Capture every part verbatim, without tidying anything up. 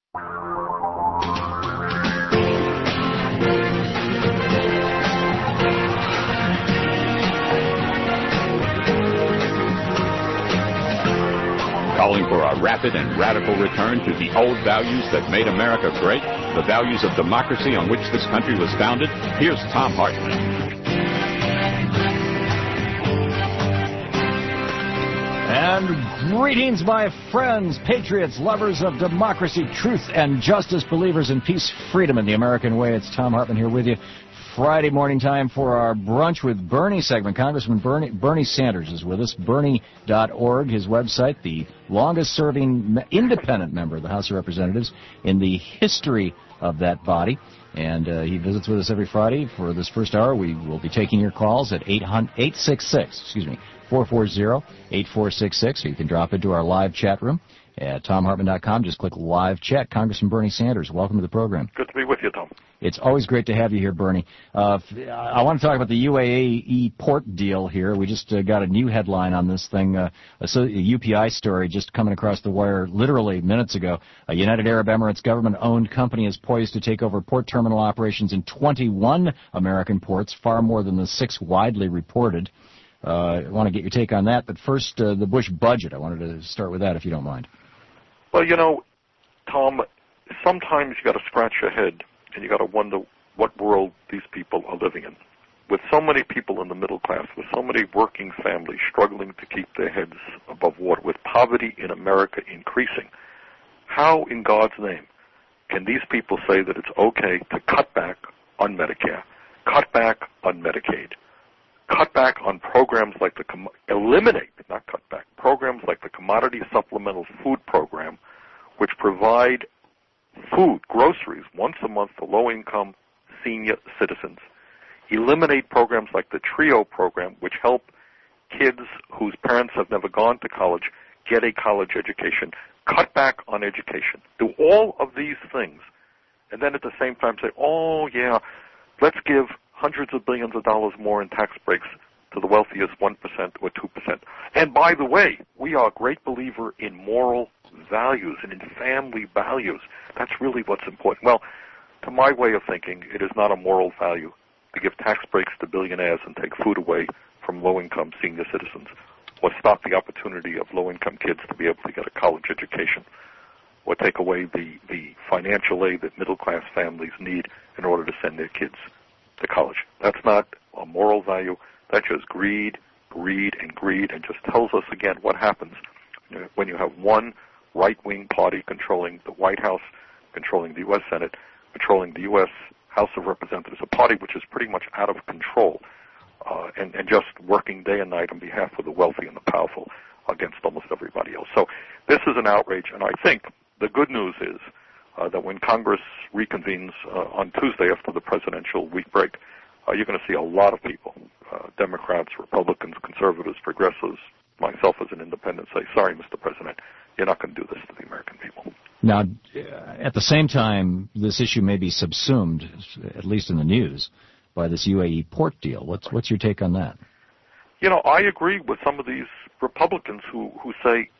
Calling for a rapid and radical return to the old values that made America great, the values of democracy on which this country was founded, here's Thom Hartmann. And greetings, my friends, patriots, lovers of democracy, truth, and justice, believers in peace, freedom, and the American way. It's Thom Hartmann here with you. Friday morning time for our Brunch with Bernie segment. Congressman Bernie, Bernie Sanders is with us. Bernie dot org, his website, the longest-serving independent member of the House of Representatives in the history of that body. And uh, he visits with us every Friday. For this first hour, we will be taking your calls at eight six six, excuse me, four four zero, eight four six six. So you can drop into our live chat room at Thom Hartmann dot com. Just click live chat. Congressman Bernie Sanders, welcome to the program. Good to be with you, Tom. It's always great to have you here, Bernie. Uh, I want to talk about the U A E port deal here. We just uh, got a new headline on this thing, uh, a U P I story just coming across the wire literally minutes ago. A United Arab Emirates government-owned company is poised to take over port terminal operations in twenty-one American ports, far more than the six widely reported. Uh, I want to get your take on that, but first, uh, the Bush budget. I wanted to start with that, if you don't mind. Well, you know, Tom, sometimes you got to scratch your head and you got to wonder what world these people are living in. With so many people in the middle class, with so many working families struggling to keep their heads above water, with poverty in America increasing, how in God's name can these people say that it's okay to cut back on Medicare, cut back on Medicaid, cut back on programs like the, com- eliminate, not cut back, programs like the Commodity Supplemental Food Program, which provide food, groceries, once a month for low-income senior citizens. Eliminate programs like the TRIO program, which help kids whose parents have never gone to college get a college education. Cut back on education. Do all of these things, and then at the same time say, oh, yeah, let's give hundreds of billions of dollars more in tax breaks to the wealthiest one percent or two percent. And by the way, we are a great believer in moral values and in family values. That's really what's important. Well, to my way of thinking, it is not a moral value to give tax breaks to billionaires and take food away from low-income senior citizens, or stop the opportunity of low-income kids to be able to get a college education, or take away the, the financial aid that middle-class families need in order to send their kids to college. That's not a moral value. That's just greed, greed, and greed, and just tells us again what happens when you have one right-wing party controlling the White House, controlling the U S Senate, controlling the U S House of Representatives, a party which is pretty much out of control uh, and, and just working day and night on behalf of the wealthy and the powerful against almost everybody else. So this is an outrage, and I think the good news is uh, that when Congress reconvenes uh, on Tuesday after the presidential week break, uh, you're going to see a lot of people, uh, Democrats, Republicans, conservatives, progressives, myself as an independent, say, sorry, Mister President, you're not going to do this to the American people. Now, at the same time, this issue may be subsumed, at least in the news, by this U A E port deal. What's what's your take on that? You know, I agree with some of these Republicans who, who say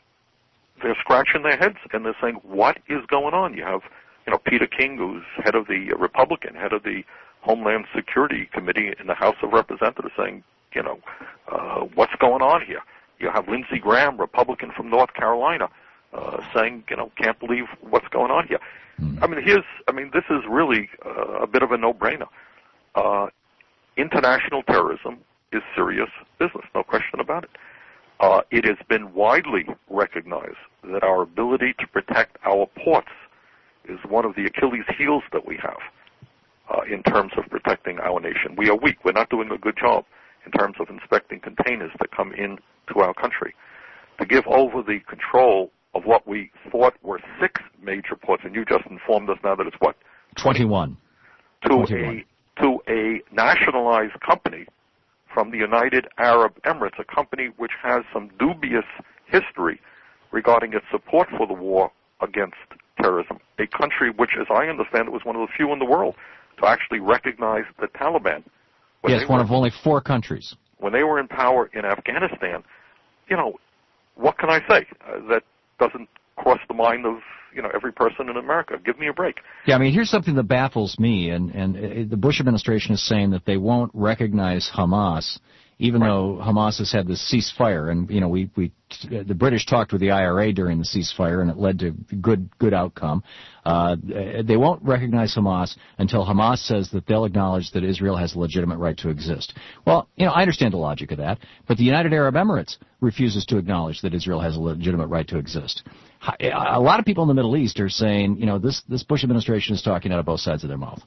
they're scratching their heads and they're saying, what is going on? You have, you know, Peter King, who's head of the Republican, head of the Homeland Security Committee in the House of Representatives, saying, you know, uh, what's going on here? You have Lindsey Graham, Republican from North Carolina, uh, saying, you know, can't believe what's going on here. Mm. I mean, here's, I mean, this is really uh, a bit of a no-brainer. Uh, international terrorism is serious business, no question about it. Uh, it has been widely recognized that our ability to protect our ports is one of the Achilles heels that we have uh, in terms of protecting our nation. We are weak. We're not doing a good job in terms of inspecting containers that come into our country. To give over the control of what we thought were six major ports, and you just informed us now that it's what? twenty-one. To twenty-one. a to a nationalized company from the United Arab Emirates, a company which has some dubious history regarding its support for the war against terrorism, a country which, as I understand it, was one of the few in the world to actually recognize the Taliban. Yes, one were, of only four countries. When they were in power in Afghanistan, you know, what can I say? Uh, that doesn't cross the mind of, you know, every person in America. Give me a break. Yeah, I mean, here's something that baffles me, and, and the Bush administration is saying that they won't recognize Hamas, even right. though Hamas has had this ceasefire, and, you know, we, we, the British talked with the I R A during the ceasefire, and it led to good, good outcome. Uh, they won't recognize Hamas until Hamas says that they'll acknowledge that Israel has a legitimate right to exist. Well, you know, I understand the logic of that, but the United Arab Emirates refuses to acknowledge that Israel has a legitimate right to exist. A lot of people in the Middle East are saying, you know, this, this Bush administration is talking out of both sides of their mouth.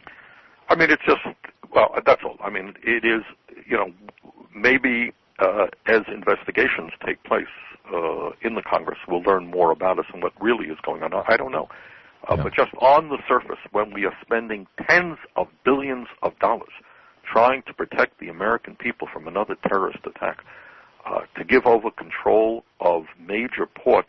I mean, it's just, well, that's all. I mean, it is, you know, maybe uh, as investigations take place uh, in the Congress, we'll learn more about us and what really is going on. I don't know. Uh, yeah. But just on the surface, when we are spending tens of billions of dollars trying to protect the American people from another terrorist attack, uh, to give over control of major ports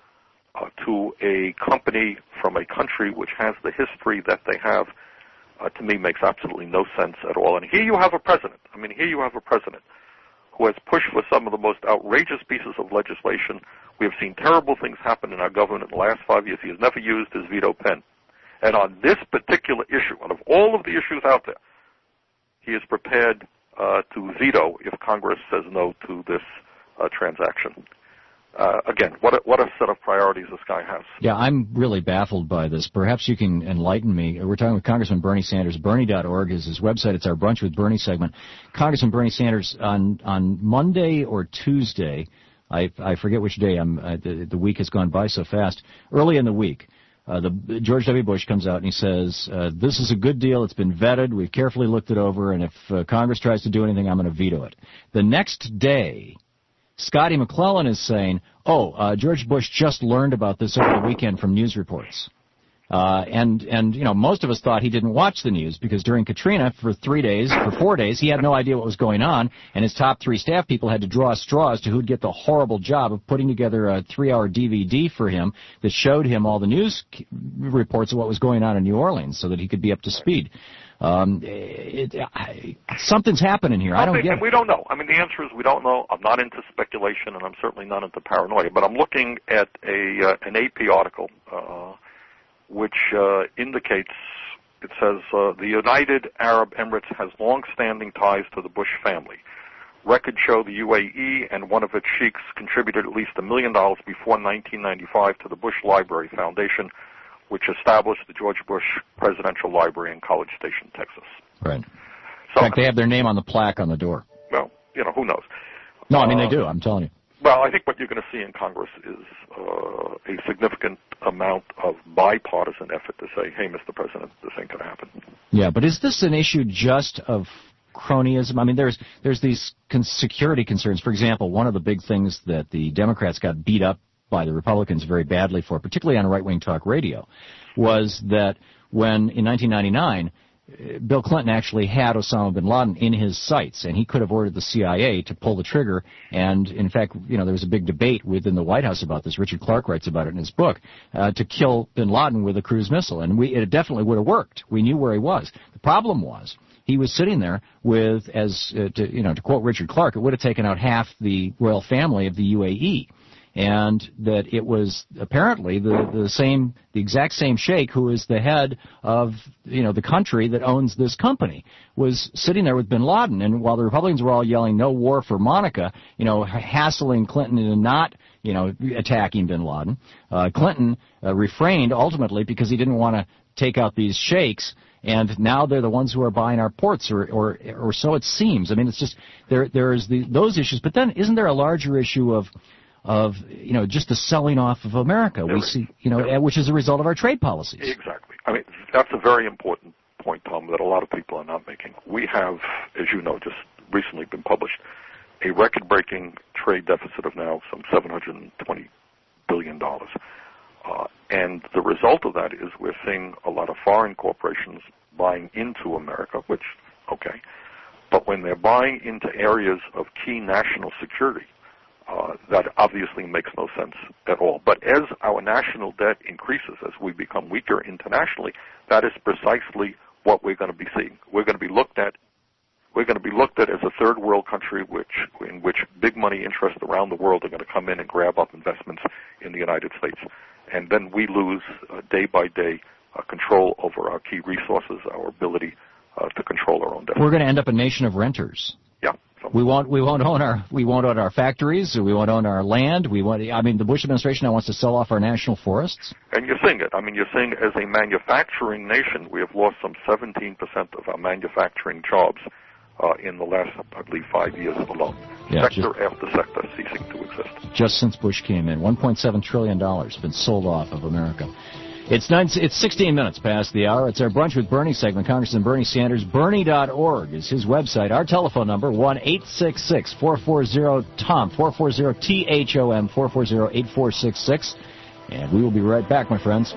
uh, to a company from a country which has the history that they have, uh, to me makes absolutely no sense at all. And here you have a president. I mean, here you have a president who has pushed for some of the most outrageous pieces of legislation. We have seen terrible things happen in our government in the last five years. He has never used his veto pen. And on this particular issue, out of all of the issues out there, he is prepared uh, to veto if Congress says no to this uh, transaction. Uh, again, what a, what a set of priorities this guy has. Yeah, I'm really baffled by this. Perhaps you can enlighten me. We're talking with Congressman Bernie Sanders. Bernie dot org is his website. It's our Brunch with Bernie segment. Congressman Bernie Sanders, on on Monday or Tuesday, I, I forget which day, I'm, uh, the, the week has gone by so fast, early in the week, uh, the, George W. Bush comes out and he says, uh, this is a good deal, it's been vetted, we've carefully looked it over, and if uh, Congress tries to do anything, I'm going to veto it. The next day, Scotty McClellan is saying, oh, uh, George Bush just learned about this over the weekend from news reports. Uh, and, and, you know, most of us thought he didn't watch the news because during Katrina for three days, for four days, he had no idea what was going on, and his top three staff people had to draw straws to who'd get the horrible job of putting together a three-hour D V D for him that showed him all the news reports of what was going on in New Orleans so that he could be up to speed. Um, it, I, something's happening here. I don't get it. We don't know. I mean, the answer is we don't know. I'm not into speculation, and I'm certainly not into paranoia, but I'm looking at a uh, an A P article, uh, which uh, indicates, it says, uh, the United Arab Emirates has long-standing ties to the Bush family. Records show the U A E and one of its sheikhs contributed at least a million dollars before nineteen ninety-five to the Bush Library Foundation, which established the George Bush Presidential Library in College Station, Texas. Right. So, in fact, they have their name on the plaque on the door. Well, you know, who knows? No, I mean, uh, they do, I'm telling you. Well, I think what you're going to see in Congress is uh, a significant amount of bipartisan effort to say, hey, Mister President, this ain't going to happen. Yeah, but is this an issue just of cronyism? I mean, there's there's these con- security concerns. For example, one of the big things that the Democrats got beat up by the Republicans very badly for, particularly on right-wing talk radio, was that when, in nineteen ninety-nine, Bill Clinton actually had Osama bin Laden in his sights, and he could have ordered the C I A to pull the trigger. And, in fact, you know, there was a big debate within the White House about this. Richard Clark writes about it in his book, uh, to kill bin Laden with a cruise missile. And we, it definitely would have worked. We knew where he was. The problem was he was sitting there with, as uh, to, you know, to quote Richard Clark, it would have taken out half the royal family of the U A E. And that it was apparently the, the same, the exact same sheikh who is the head of, you know, the country that owns this company was sitting there with bin Laden. And while the Republicans were all yelling no war for Monica, you know, hassling Clinton into not, you know, attacking bin Laden, uh, Clinton uh, refrained ultimately because he didn't want to take out these sheikhs. And now they're the ones who are buying our ports, or, or, or so it seems. I mean, it's just, there, there's the, those issues. But then isn't there a larger issue of, of, you know, just the selling off of America, we see, you know, which is a result of our trade policies. Exactly. I mean, that's a very important point, Tom, that a lot of people are not making. We have, as you know, just recently been published, a record-breaking trade deficit of now some seven hundred twenty billion dollars. Uh, and the result of that is we're seeing a lot of foreign corporations buying into America, which, okay, but when they're buying into areas of key national security, Uh, that obviously makes no sense at all. But as our national debt increases, as we become weaker internationally, that is precisely what we're going to be seeing. We're going to be looked at we're going to be looked at as a third world country which, in which big money interests around the world are going to come in and grab up investments in the United States. And then we lose uh, day by day uh, control over our key resources, our ability uh, to control our own destiny. We're going to end up a nation of renters. Yeah. We won't. We won't own our. We won't own our factories. We won't own our land. We want. I mean, the Bush administration now wants to sell off our national forests. And you're seeing it. I mean, you're seeing as a manufacturing nation, we have lost some seventeen percent of our manufacturing jobs uh, in the last, I believe, five years alone. Yeah, sector just, after sector ceasing to exist. Just since Bush came in, one point seven trillion dollars been sold off of America. It's nine, it's sixteen minutes past the hour. It's our Brunch with Bernie segment. Congressman Bernie Sanders, Bernie dot org is his website. Our telephone number, one eight six six, four four zero, T O M, four four zero, T H O M, four four zero, eight four six six. And we will be right back, my friends.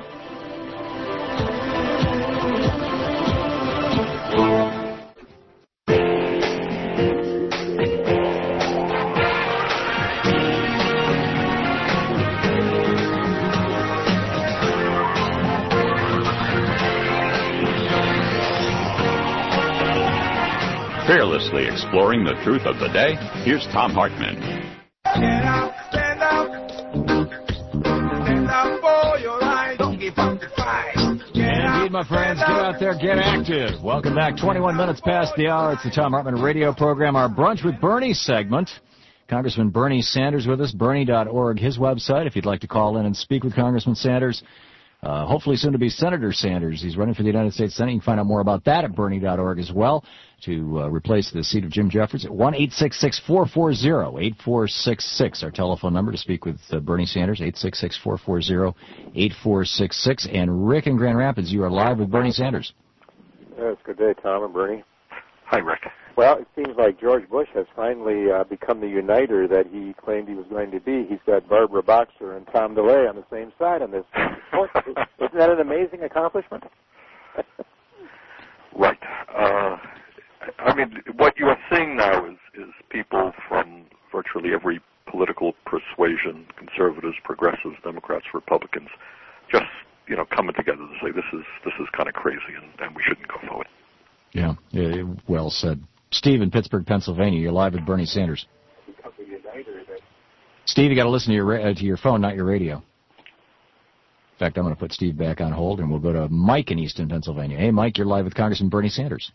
Fearlessly exploring the truth of the day, here's Tom Hartman. Get out, stand up, stand up for your right. Don't give up the fight. Indeed, my friends, get out there, get active. Welcome back. twenty-one minutes past the hour. It's the Tom Hartman radio program, our Brunch with Bernie segment. Congressman Bernie Sanders with us, Bernie dot org, his website, if you'd like to call in and speak with Congressman Sanders. Uh, hopefully soon to be Senator Sanders. He's running for the United States Senate. You can find out more about that at Bernie dot org as well to uh, replace the seat of Jim Jeffords at one eight six six, four four zero, eight four six six. Our telephone number to speak with uh, Bernie Sanders, eight six six, four four zero, eight four six six. And Rick in Grand Rapids, you are live with Bernie Sanders. Yes, good day, Tom and Bernie. Hi, Rick. Well, it seems like George Bush has finally uh, become the uniter that he claimed he was going to be. He's got Barbara Boxer and Tom DeLay on the same side on this. Isn't that an amazing accomplishment? Right. Uh, I mean, what you are seeing now is, is people from virtually every political persuasion, conservatives, progressives, Democrats, Republicans, just, you know, coming together to say this is this is kind of crazy and, and we shouldn't go forward. Yeah, yeah, well said. Steve in Pittsburgh, Pennsylvania, you're live with Bernie Sanders. Steve, you got to listen to your uh, to your phone, not your radio. In fact, I'm going to put Steve back on hold, and we'll go to Mike in Easton, Pennsylvania. Hey, Mike, you're live with Congressman Bernie Sanders.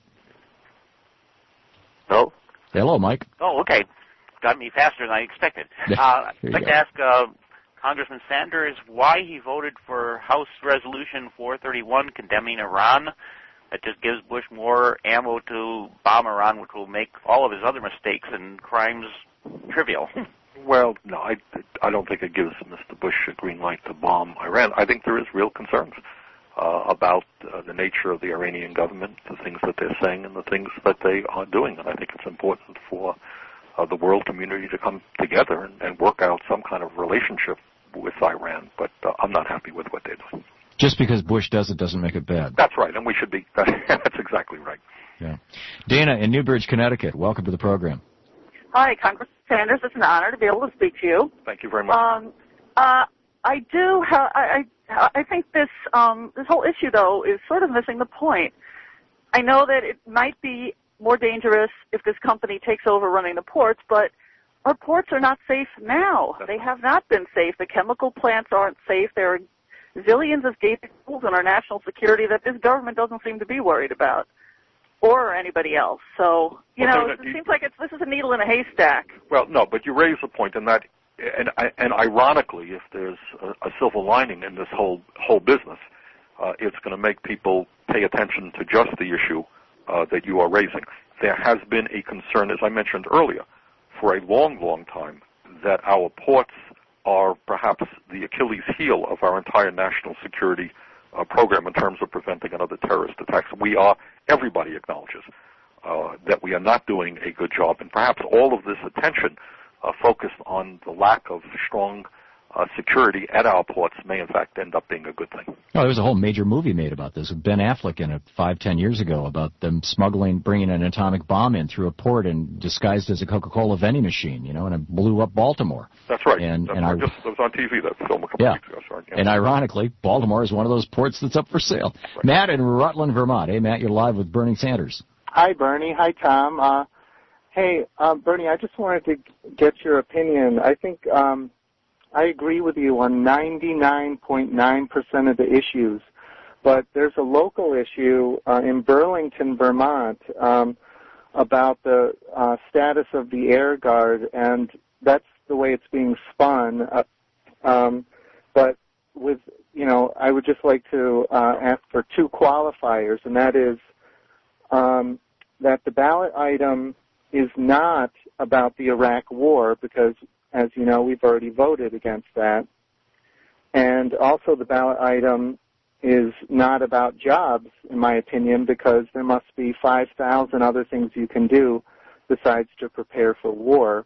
Hello? Hello, Mike. Oh, okay. Got me faster than I expected. Uh, I'd like go. to ask uh, Congressman Sanders why he voted for House Resolution four thirty-one condemning Iran. That just gives Bush more ammo to bomb Iran, which will make all of his other mistakes and crimes trivial. Well, no, I, I don't think it gives Mister Bush a green light to bomb Iran. I think there is real concerns uh, about uh, the nature of the Iranian government, the things that they're saying, and the things that they are doing. And I think it's important for uh, the world community to come together and, and work out some kind of relationship with Iran. But uh, I'm not happy with what they're doing. Just because Bush does it doesn't make it bad. That's right, and we should be. That's exactly right. Yeah. Dana in Newbridge, Connecticut, welcome to the program. Hi, Congressman Sanders. It's an honor to be able to speak to you. Thank you very much. Um, uh, I do. Ha- I, I I think this um, this whole issue, though, is sort of missing the point. I know that it might be more dangerous if this company takes over running the ports, but our ports are not safe now. That's they have not been safe. The chemical plants aren't safe. There are zillions of gaping holes in our national security that this government doesn't seem to be worried about, or anybody else. So, you well, know, it seems like it's this is a needle in a haystack. Well, no, but you raise a point in that, and, and ironically, if there's a, a silver lining in this whole whole business, uh, it's going to make people pay attention to just the issue uh, that you are raising. There has been a concern, as I mentioned earlier, for a long, long time, that our ports are perhaps the Achilles heel of our entire national security uh, program in terms of preventing another terrorist attack. So we are, everybody acknowledges uh, that we are not doing a good job, and perhaps all of this attention uh, focused on the lack of strong uh, security at our ports may in fact end up being a good thing. Oh, there was a whole major movie made about this with Ben Affleck in it five, ten years ago about them smuggling, bringing an atomic bomb in through a port and disguised as a Coca-Cola vending machine, you know, and it blew up Baltimore. That's right. And, That's and right. I, Just, it was on T V, that film, a couple yeah. weeks ago. Sorry. Yeah. And ironically, Baltimore is one of those ports that's up for sale. Right. Matt in Rutland, Vermont. Hey, Matt, you're live with Bernie Sanders. Hi, Bernie. Hi, Tom. Uh, hey, uh, Bernie, I just wanted to get your opinion. I think um, I agree with you on ninety-nine point nine percent of the issues, but there's a local issue uh, in Burlington, Vermont, um, about the uh, status of the Air Guard, and that's the way it's being spun. Uh, um, but with, you know, I would just like to uh, ask for two qualifiers, and that is um, that the ballot item is not about the Iraq War, because, as you know, we've already voted against that. And also the ballot item is not about jobs, in my opinion, because there must be five thousand other things you can do besides to prepare for war.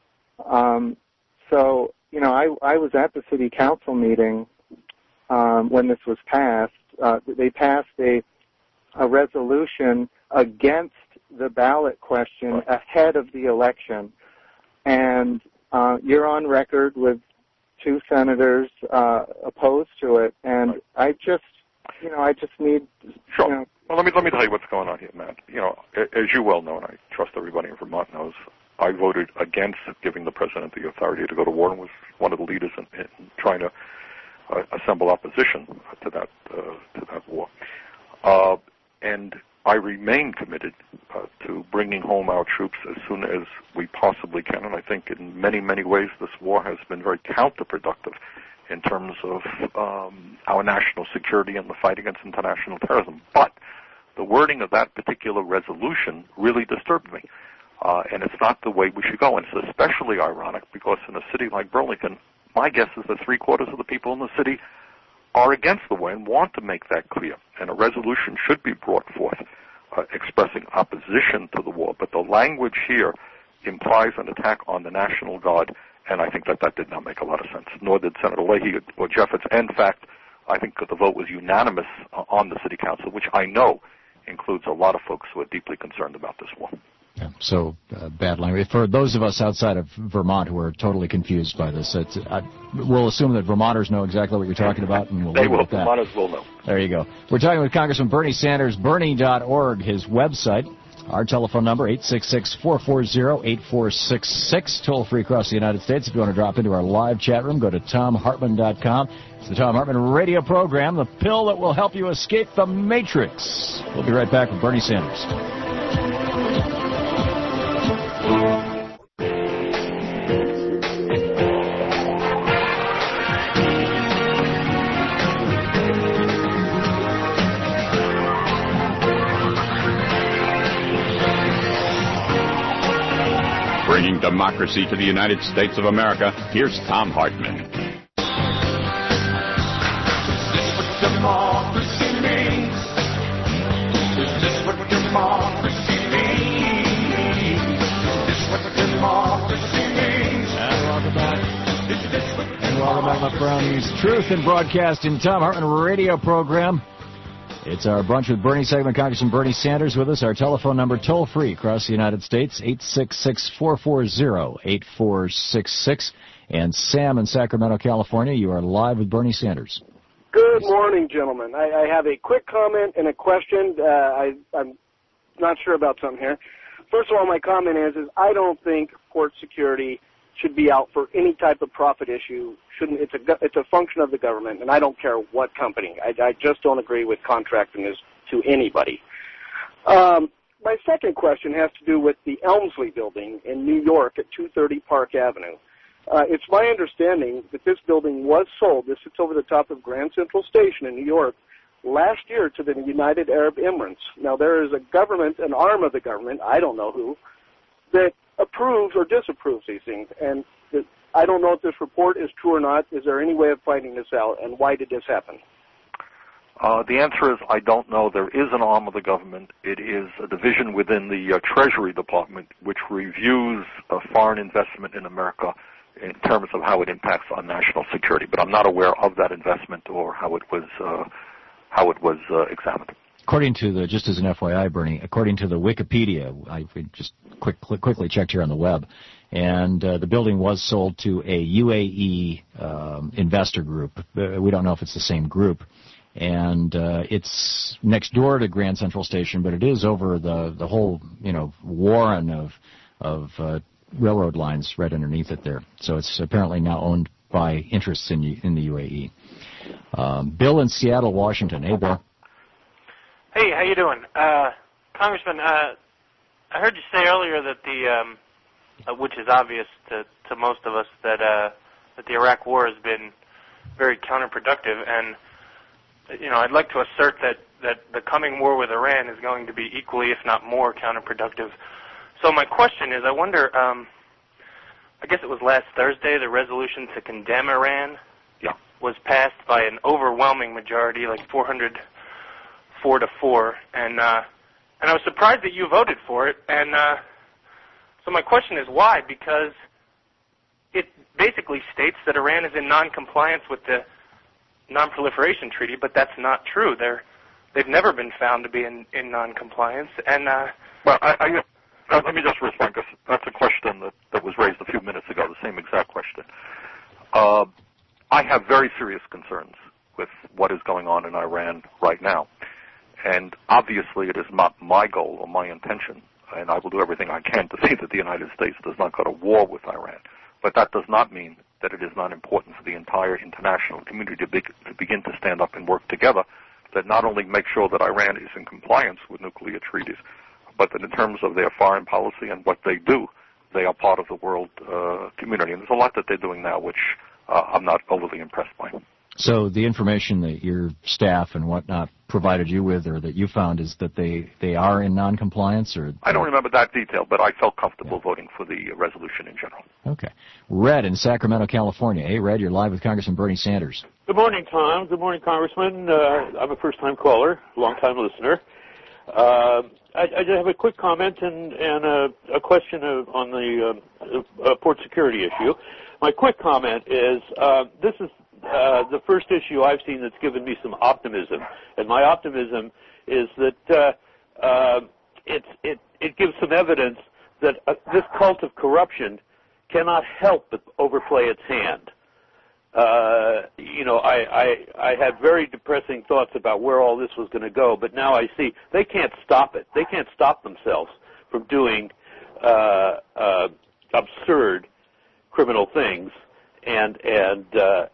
Um, so, you know, I, I was at the city council meeting um, when this was passed. Uh, they passed a, a resolution against the ballot question ahead of the election. And uh, you're on record with two senators uh, opposed to it, and I just, you know, I just need. Sure. You know, well, let me let me tell you what's going on here, Matt. You know, as you well know, and I trust everybody in Vermont knows, I voted against giving the president the authority to go to war, and was one of the leaders in, in trying to uh, assemble opposition to that uh, to that war. Uh, and I remain committed uh, to bringing home our troops as soon as we possibly can, and I think in many, many ways this war has been very counterproductive in terms of um, our national security and the fight against international terrorism. But the wording of that particular resolution really disturbed me, uh, and it's not the way we should go. And it's especially ironic because in a city like Burlington, my guess is that three-quarters of the people in the city are against the war and want to make that clear. And a resolution should be brought forth uh, expressing opposition to the war. But the language here implies an attack on the National Guard, and I think that that did not make a lot of sense, nor did Senator Leahy or Jeffords. In fact, I think that the vote was unanimous uh, on the City Council, which I know includes a lot of folks who are deeply concerned about this war. Yeah, so uh, bad language. For those of us outside of Vermont who are totally confused by this, it's, I, we'll assume that Vermonters know exactly what you're talking about, and we'll they leave will. it at that. Vermonters will know. There you go. We're talking with Congressman Bernie Sanders, Bernie dot org, his website. Our telephone number, eight six six, four four zero, eight four six six, toll-free across the United States. If you want to drop into our live chat room, go to tom hartman dot com. It's the Tom Hartman radio program, the pill that will help you escape the Matrix. We'll be right back with Bernie Sanders. Bringing democracy to the United States of America, here's Tom Hartman. Is this what democracy means? Is this what democracy means? Is this what democracy means? And welcome back. Is this what And welcome back, my friends. Truth in Broadcasting, Tom Hartman radio program. It's our Brunch with Bernie segment. Congressman Bernie Sanders with us. Our telephone number, toll-free across the United States, eight six six, four four zero, eight four six six. And Sam in Sacramento, California, you are live with Bernie Sanders. Good morning, gentlemen. I, I have a quick comment and a question. Uh, I, I'm not sure about something here. First of all, my comment is, is I don't think port security should be out for any type of profit issue. Shouldn't it's a it's a function of the government, and I don't care what company. I, I just don't agree with contracting this to anybody. Um, my second question has to do with the Elmsley building in New York at two thirty Park Avenue. Uh, it's my understanding that this building was sold. This sits over the top of Grand Central Station in New York last year to the United Arab Emirates. Now, there is a government, an arm of the government, I don't know who, that approves or disapproves these things. And the, I don't know if this report is true or not. Is there any way of finding this out, and why did this happen? Uh, the answer is I don't know. There is an arm of the government. It is a division within the uh, Treasury Department which reviews uh, foreign investment in America in terms of how it impacts on national security. But I'm not aware of that investment or how it was uh, how it was uh, examined. According to the, just as an F Y I, Bernie, according to the Wikipedia, I just quick, quickly checked here on the web, and uh, the building was sold to a U A E um, investor group. Uh, we don't know if it's the same group. and uh, it's next door to Grand Central Station, but it is over the the whole you know warren of of uh, railroad lines right underneath it there. So it's apparently now owned by interests in in the U A E. Um, Bill in Seattle, Washington. Hey, Bill. Hey, how you doing, uh, Congressman? Uh, I heard you say earlier that the, um, uh, which is obvious to, to most of us, that uh, that the Iraq War has been very counterproductive, and you know, I'd like to assert that that the coming war with Iran is going to be equally, if not more, counterproductive. So my question is, I wonder. Um, I guess it was last Thursday, the resolution to condemn Iran yeah. was passed by an overwhelming majority, like four hundred four to four, and uh, and I was surprised that you voted for it. And uh, so my question is why? Because it basically states that Iran is in non-compliance with the Non-Proliferation Treaty, but that's not true. They're they've never been found to be in, in non-compliance. And uh, well, I. I Uh, let me just respond, because that's a question that, that was raised a few minutes ago, the same exact question. Uh, I have very serious concerns with what is going on in Iran right now. And obviously it is not my goal or my intention, and I will do everything I can to see that the United States does not go to war with Iran. But that does not mean that it is not important for the entire international community to, be, to begin to stand up and work together, that not only make sure that Iran is in compliance with nuclear treaties, but that in terms of their foreign policy and what they do, they are part of the world uh, community. And there's a lot that they're doing now which uh, I'm not overly impressed by. So the information that your staff and whatnot provided you with, or that you found, is that they, they are in non-compliance? Or I don't remember that detail, but I felt comfortable yeah. voting for the resolution in general. Okay. Red in Sacramento, California. Hey, Red, you're live with Congressman Bernie Sanders. Good morning, Tom. Good morning, Congressman. Uh, I'm a first-time caller, long-time listener. Uh, I, I just have a quick comment and, and a, a question of, on the uh, uh, port security issue. My quick comment is uh, this is uh, the first issue I've seen that's given me some optimism, and my optimism is that uh, uh, it's, it, it gives some evidence that uh, this cult of corruption cannot help but overplay its hand. Uh, you know, I, I, I had very depressing thoughts about where all this was going to go, but now I see they can't stop it. They can't stop themselves from doing uh, uh, absurd criminal things, and and uh,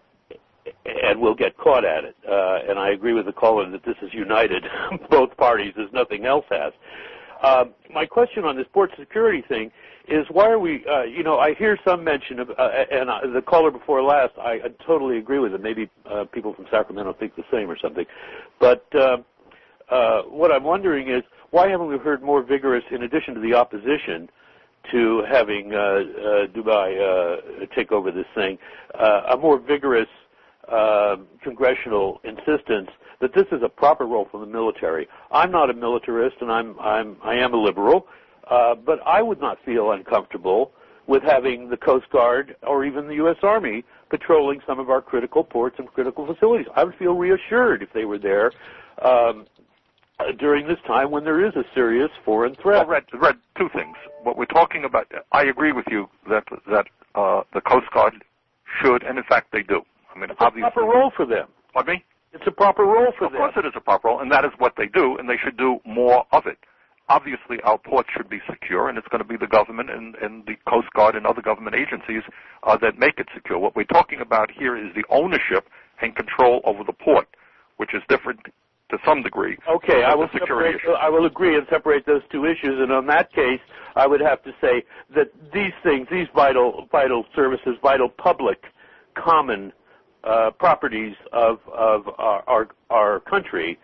and we'll get caught at it. Uh, and I agree with the caller that this has united both parties as nothing else has. Uh, my question on this port security thing is why are we, uh, you know, I hear some mention of, uh, and uh, the caller before last, I, I totally agree with it. Maybe uh, people from Sacramento think the same or something. But uh, uh, what I'm wondering is why haven't we heard more vigorous, in addition to the opposition to having uh, uh, Dubai uh, take over this thing, uh, a more vigorous uh, congressional insistence that this is a proper role for the military. I'm not a militarist, and I'm, I'm, I am a liberal. Uh, but I would not feel uncomfortable with having the Coast Guard or even the U S Army patrolling some of our critical ports and critical facilities. I would feel reassured if they were there um, during this time when there is a serious foreign threat. Well, Red, Red, two things. What we're talking about, I agree with you that that uh, the Coast Guard should, and in fact they do. I mean, it's obviously, a proper role for them. Pardon me? It's a proper role for of them. Of course it is a proper role, and that is what they do, and they should do more of it. Obviously, our ports should be secure, and it's going to be the government and, and the Coast Guard and other government agencies uh, that make it secure. What we're talking about here is the ownership and control over the port, which is different to some degree. Okay, I will, separate, I will agree and separate those two issues, and on that case, I would have to say that these things, these vital, vital services, vital public, common uh, properties of, of our, our, our country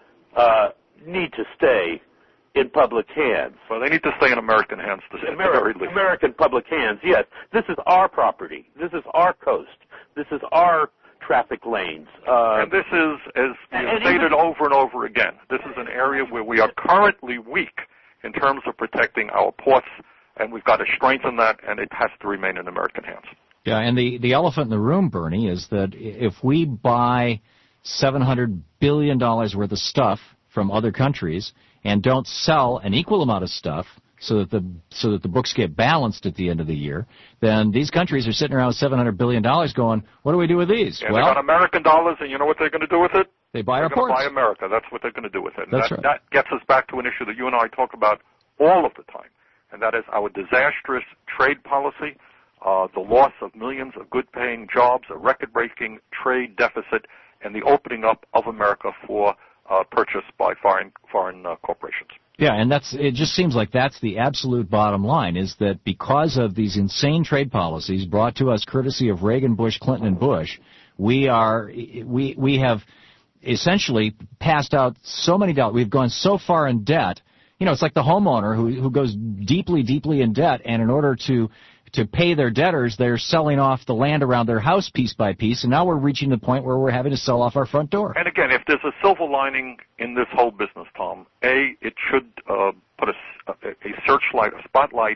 uh, need to stay in public hands. Well, they need to stay in American hands, to say Ameri- very least. American public hands, yes. This is our property. This is our coast. This is our traffic lanes. Uh, and this is, as and, you and stated even, over and over again, this is an area where we are currently weak in terms of protecting our ports, and we've got to strengthen that, and it has to remain in American hands. Yeah, and the, the elephant in the room, Bernie, is that if we buy seven hundred billion dollars worth of stuff from other countries and don't sell an equal amount of stuff so that the so that the books get balanced at the end of the year, then these countries are sitting around with seven hundred billion dollars going, what do we do with these? And well, they got American dollars, and you know what they're going to do with it? They buy they're our going to ports. buy America. That's what they're going to do with it. And That's that, right. that gets us back to an issue that you and I talk about all of the time, and that is our disastrous trade policy, uh, the loss of millions of good-paying jobs, a record-breaking trade deficit, and the opening up of America for uh, purchase by foreign foreign uh, corporations. Yeah, and that's it. Just seems like that's the absolute bottom line, is that because of these insane trade policies brought to us courtesy of Reagan, Bush, Clinton, and Bush, we are we we have essentially passed out so many dollars. We've gone so far in debt. You know, it's like the homeowner who who goes deeply, deeply in debt, and in order to to pay their debtors, they're selling off the land around their house piece by piece, and now we're reaching the point where we're having to sell off our front door. And again, if there's a silver lining in this whole business, Tom, A, it should uh, put a, a searchlight, a spotlight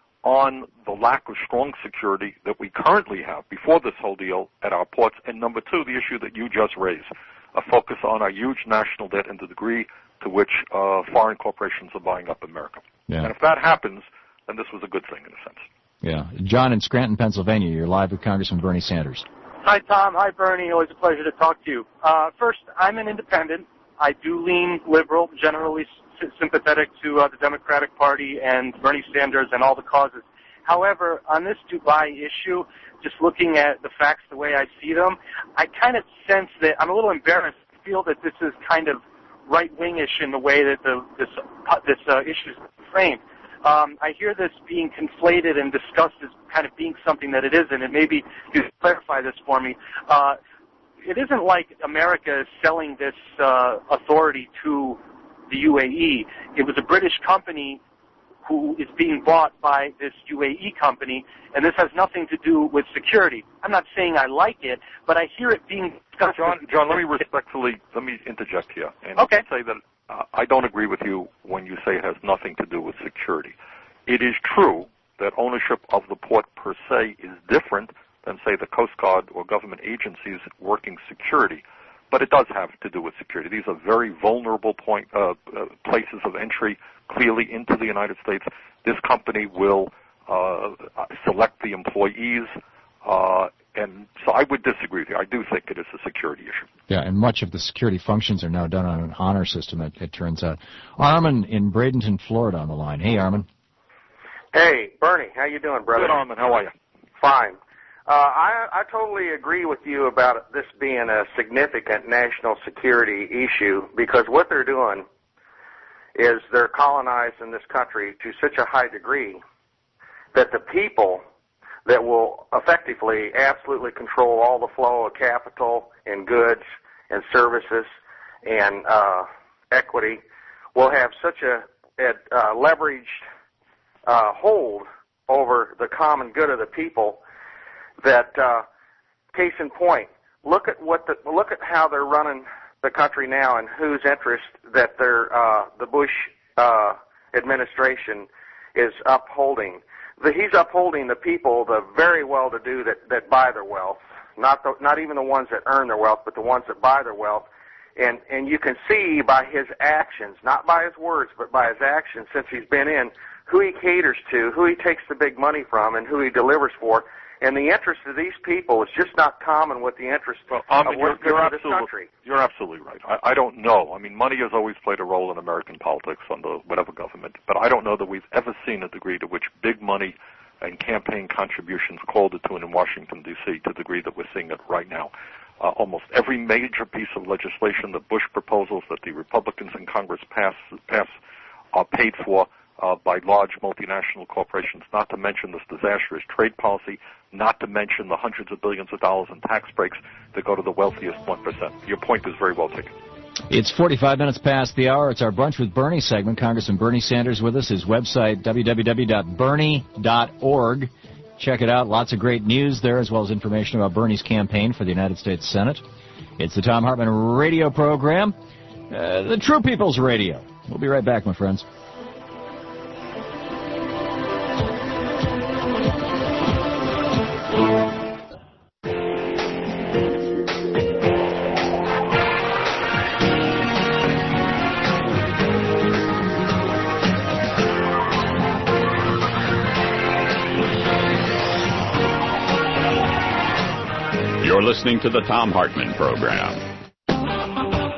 on the lack of strong security that we currently have before this whole deal at our ports, and number two, the issue that you just raised, a focus on our huge national debt and the degree to which uh, foreign corporations are buying up America. Yeah. And if that happens, then this was a good thing in a sense. Yeah. John in Scranton, Pennsylvania, you're live with Congressman Bernie Sanders. Hi, Tom. Hi, Bernie. Always a pleasure to talk to you. Uh, first, I'm an independent. I do lean liberal, generally s- sympathetic to uh, the Democratic Party and Bernie Sanders and all the causes. However, on this Dubai issue, just looking at the facts the way I see them, I kind of sense that I'm a little embarrassed to feel that this is kind of right-wingish in the way that the, this, uh, this uh, issue is framed. Um, I hear this being conflated and discussed as kind of being something that it isn't, and maybe you could clarify this for me. Uh, it isn't like America is selling this uh, authority to the U A E. It was a British company who is being bought by this U A E company, and this has nothing to do with security. I'm not saying I like it, but I hear it being discussed. John, John, let me respectfully, let me interject here and okay. say that Uh, I don't agree with you when you say it has nothing to do with security. It is true that ownership of the port per se is different than, say, the Coast Guard or government agencies working security, but it does have to do with security. These are very vulnerable point, uh, uh, places of entry clearly into the United States. This company will uh, select the employees, uh, and so I would disagree with you. I do think it is a security issue. Yeah, and much of the security functions are now done on an honor system, it, it turns out. Armin in Bradenton, Florida on the line. Hey, Armin. Hey, Bernie, how you doing, brother? Good, Armin. How are you? Fine. Uh, I, I totally agree with you about this being a significant national security issue, because what they're doing is they're colonizing this country to such a high degree that the people that will effectively absolutely control all the flow of capital and goods and services and uh, equity will have such a, a uh, leveraged uh, hold over the common good of the people that, uh, case in point, look at what the, look at how they're running the country now and whose interest that their uh, the Bush uh, administration is upholding. The, he's upholding the people, the very well-to-do that, that buy their wealth, not the, not even the ones that earn their wealth, but the ones that buy their wealth. And, and you can see by his actions, not by his words, but by his actions since he's been in, who he caters to, who he takes the big money from, and who he delivers for. And the interest of these people is just not common with the interest well, um, of what's good for this country. You're absolutely right. I, I don't know. I mean, money has always played a role in American politics under whatever government, but I don't know that we've ever seen a degree to which big money and campaign contributions called it to in Washington, D C to the degree that we're seeing it right now. Uh, almost every major piece of legislation, the Bush proposals that the Republicans in Congress pass, pass are paid for Uh, by large multinational corporations, not to mention this disastrous trade policy, not to mention the hundreds of billions of dollars in tax breaks that go to the wealthiest one percent. Your point is very well taken. It's forty-five minutes past the hour. It's our Brunch with Bernie segment. Congressman Bernie Sanders with us. His website, w w w dot bernie dot org. Check it out. Lots of great news there, as well as information about Bernie's campaign for the United States Senate. It's the Thom Hartmann radio program, uh, the True People's Radio. We'll be right back, my friends. You're listening to the Thom Hartmann Program.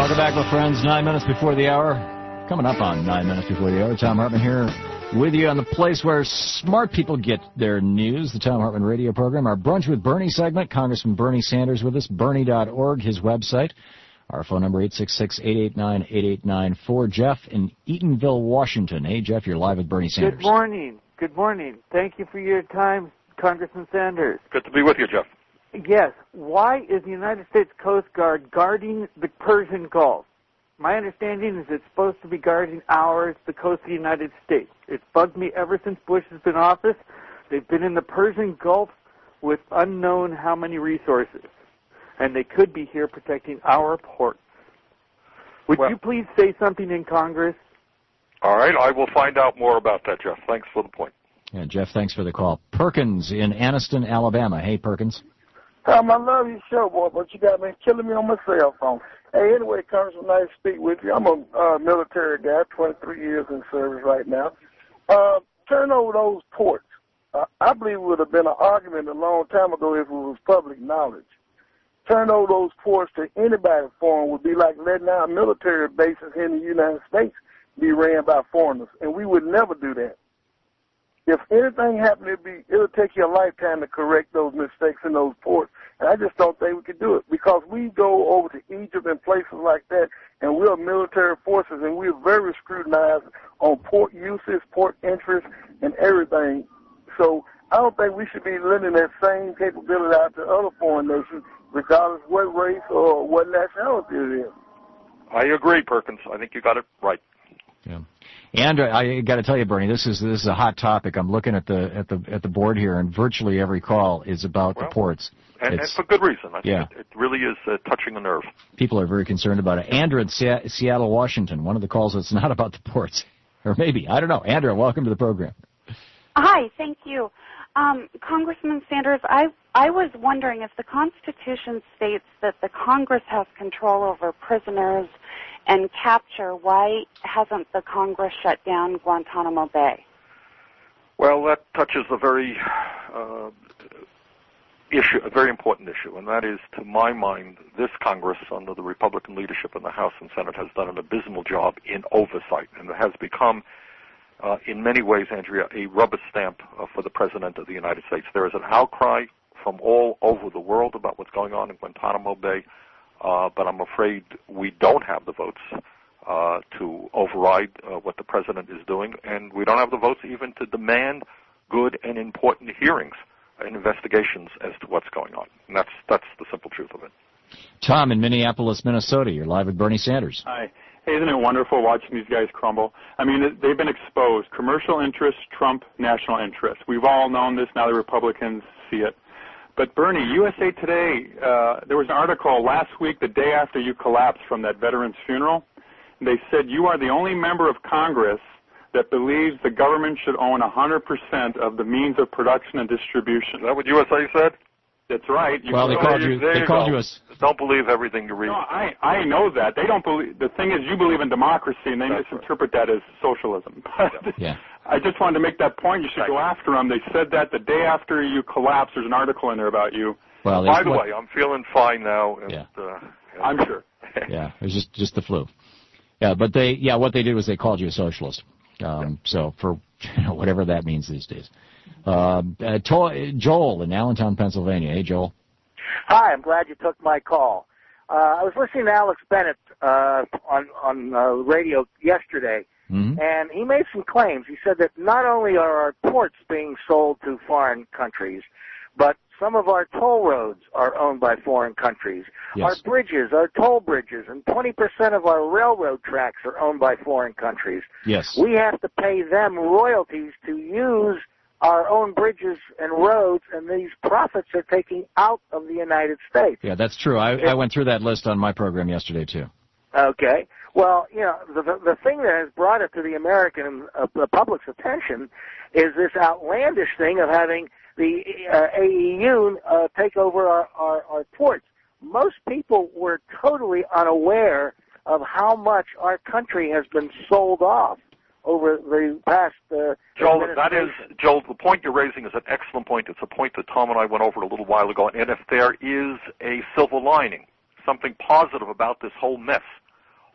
Welcome back, my friends. Nine minutes before the hour. Coming up on nine minutes before the hour. Tom Hartman here with you on the place where smart people get their news, the Tom Hartman radio program. Our Brunch with Bernie segment. Congressman Bernie Sanders with us. Bernie dot org, his website. Our phone number, eight six six, eight eight nine, eight eight nine four. Jeff in Eatonville, Washington. Hey, Jeff, you're live with Bernie Sanders. Good morning. Good morning. Thank you for your time, Congressman Sanders. Good to be with you, Jeff. Yes. Why is the United States Coast Guard guarding the Persian Gulf? My understanding is it's supposed to be guarding ours, the coast of the United States. It's bugged me ever since Bush has been in office. They've been in the Persian Gulf with unknown how many resources, and they could be here protecting our ports. Would well, you please say something in Congress? All right, I will find out more about that, Jeff. Thanks for the point. Yeah, Jeff, thanks for the call. Perkins in Anniston, Alabama. Hey, Perkins. Tom, I love your show, boy, but you got me killing me on my cell phone. Hey, anyway, Congressman, nice to speak with you. I'm a uh, military guy, twenty-three years in service right now. Uh, turn over those ports. Uh, I believe it would have been an argument a long time ago if it was public knowledge. Turn over those ports to anybody foreign would be like letting our military bases in the United States be ran by foreigners, and we would never do that. If anything happened, it'd be, it'll take you a lifetime to correct those mistakes in those ports. And I just don't think we could do it because we go over to Egypt and places like that, and we're military forces, and we're very scrutinized on port uses, port interests, and everything. So I don't think we should be lending that same capability out to other foreign nations, regardless of what race or what nationality it is. I agree, Perkins. I think you got it right. Yeah. And I got to tell you, Bernie, this is this is a hot topic. I'm looking at the at the at the board here, and virtually every call is about well, the ports. And, and for good reason. I yeah. think it, it really is uh, touching a nerve. People are very concerned about it. Andrew in Se- Seattle, Washington. One of the calls that's not about the ports, or maybe I don't know. Andrew, welcome to the program. Hi, thank you, um, Congressman Sanders. I I was wondering if the Constitution states that the Congress has control over prisoners and capture, why hasn't the Congress shut down Guantanamo Bay? Well, that touches a very uh, issue, a very important issue, and that is, to my mind, this Congress, under the Republican leadership in the House and Senate, has done an abysmal job in oversight, and it has become, uh, in many ways, Andrea, a rubber stamp uh, for the President of the United States. There is an outcry from all over the world about what's going on in Guantanamo Bay. Uh, but I'm afraid we don't have the votes uh, to override uh, what the President is doing, and we don't have the votes even to demand good and important hearings and investigations as to what's going on. And that's that's the simple truth of it. Tom in Minneapolis, Minnesota. You're live with Bernie Sanders. Hi. Hey, isn't it wonderful watching these guys crumble? I mean, they've been exposed. Commercial interests trump national interests. We've all known this. Now the Republicans see it. But, Bernie, U S A Today, uh, there was an article last week, the day after you collapsed from that veteran's funeral. They said you are the only member of Congress that believes the government should own one hundred percent of the means of production and distribution. Is that what U S A said? That's right. You well, they called you, they you called go. you a... Don't believe everything you read. No, I, I know that. They don't believe... The thing is, you believe in democracy, and they That's misinterpret right. that as socialism. yeah. I just wanted to make that point. You should Thank go after them. They said that the day after you collapsed. There's an article in there about you. Well, By the what, way, I'm feeling fine now. And, yeah. Uh, yeah. I'm sure. yeah, it was just, just the flu. Yeah, but they... Yeah, what they did was they called you a socialist. Um, yeah. So, for you know, whatever that means these days. Uh, uh, to- Joel in Allentown, Pennsylvania. Hey, Joel. Hi, I'm glad you took my call. Uh, I was listening to Alex Bennett uh, on on uh, radio yesterday, mm-hmm. and he made some claims. He said that not only are our ports being sold to foreign countries, but some of our toll roads are owned by foreign countries. Yes. Our bridges, our toll bridges, and twenty percent of our railroad tracks are owned by foreign countries. Yes. We have to pay them royalties to use our own bridges and roads, and these profits are taking out of the United States. Yeah, that's true. I, I went through that list on my program yesterday, too. Okay. Well, you know, the, the, the thing that has brought it to the American uh, the public's attention is this outlandish thing of having the uh, A E U uh, take over our, our, our ports. Most people were totally unaware of how much our country has been sold off over the past uh, Joel, that is, Joel, the point you're raising is an excellent point. It's a point that Tom and I went over a little while ago. And if there is a silver lining, something positive about this whole mess,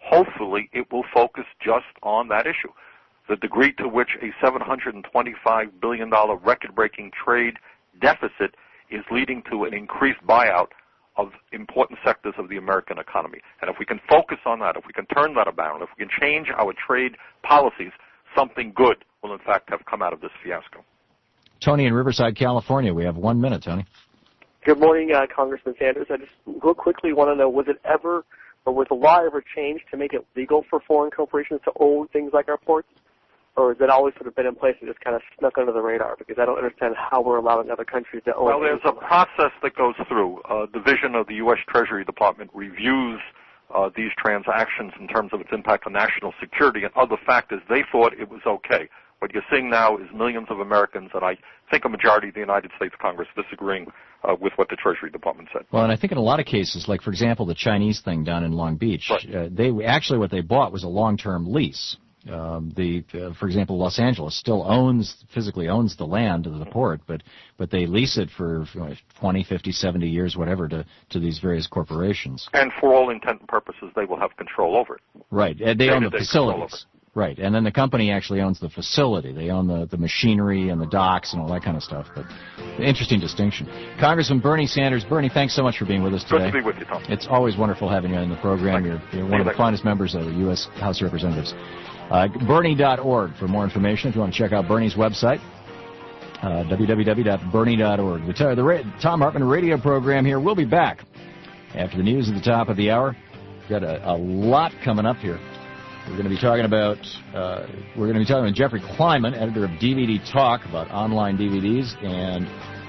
hopefully it will focus just on that issue. The degree to which a seven hundred twenty-five billion dollars record-breaking trade deficit is leading to an increased buyout of important sectors of the American economy. And if we can focus on that, if we can turn that around, if we can change our trade policies, something good will in fact have come out of this fiasco. Tony in Riverside, California. We have one minute, Tony. Good morning, uh, Congressman Sanders. I just real quickly want to know, was it ever, or was the law ever changed to make it legal for foreign corporations to own things like our ports? Or has it always sort of been in place and just kind of snuck under the radar? Because I don't understand how we're allowing other countries to own. Well, there's a process that goes through. A division of the U S Treasury Department reviews uh, these transactions in terms of its impact on national security and other factors. They thought it was okay. What you're seeing now is millions of Americans, and I think a majority of the United States Congress, disagreeing uh, with what the Treasury Department said. Well, and I think in a lot of cases, like, for example, the Chinese thing down in Long Beach, right. uh, they actually what they bought was a long-term lease. Um, the, uh, for example, Los Angeles still owns, physically owns the land of the port, but, but they lease it for you know, twenty, fifty, seventy years, whatever, to, to these various corporations. And for all intent and purposes, they will have control over it. Right. And they own the facilities. Right. And then the company actually owns the facility. They own the, the machinery and the docks and all that kind of stuff. But interesting distinction. Congressman Bernie Sanders. Bernie, thanks so much for being with us today. Good to be with you, Tom. It's always wonderful having you in the program. You're, you're one of the finest members of the U S House of Representatives. Uh, Bernie dot org for more information if you want to check out Bernie's website, uh, w w w dot bernie dot org. The, the ra- Tom Hartman radio program here. We'll be back after the news at the top of the hour. We've got a, a lot coming up here. We're going to be talking about uh, we're going to be talking with Jeffrey Kleiman, editor of D V D Talk, about online D V Ds and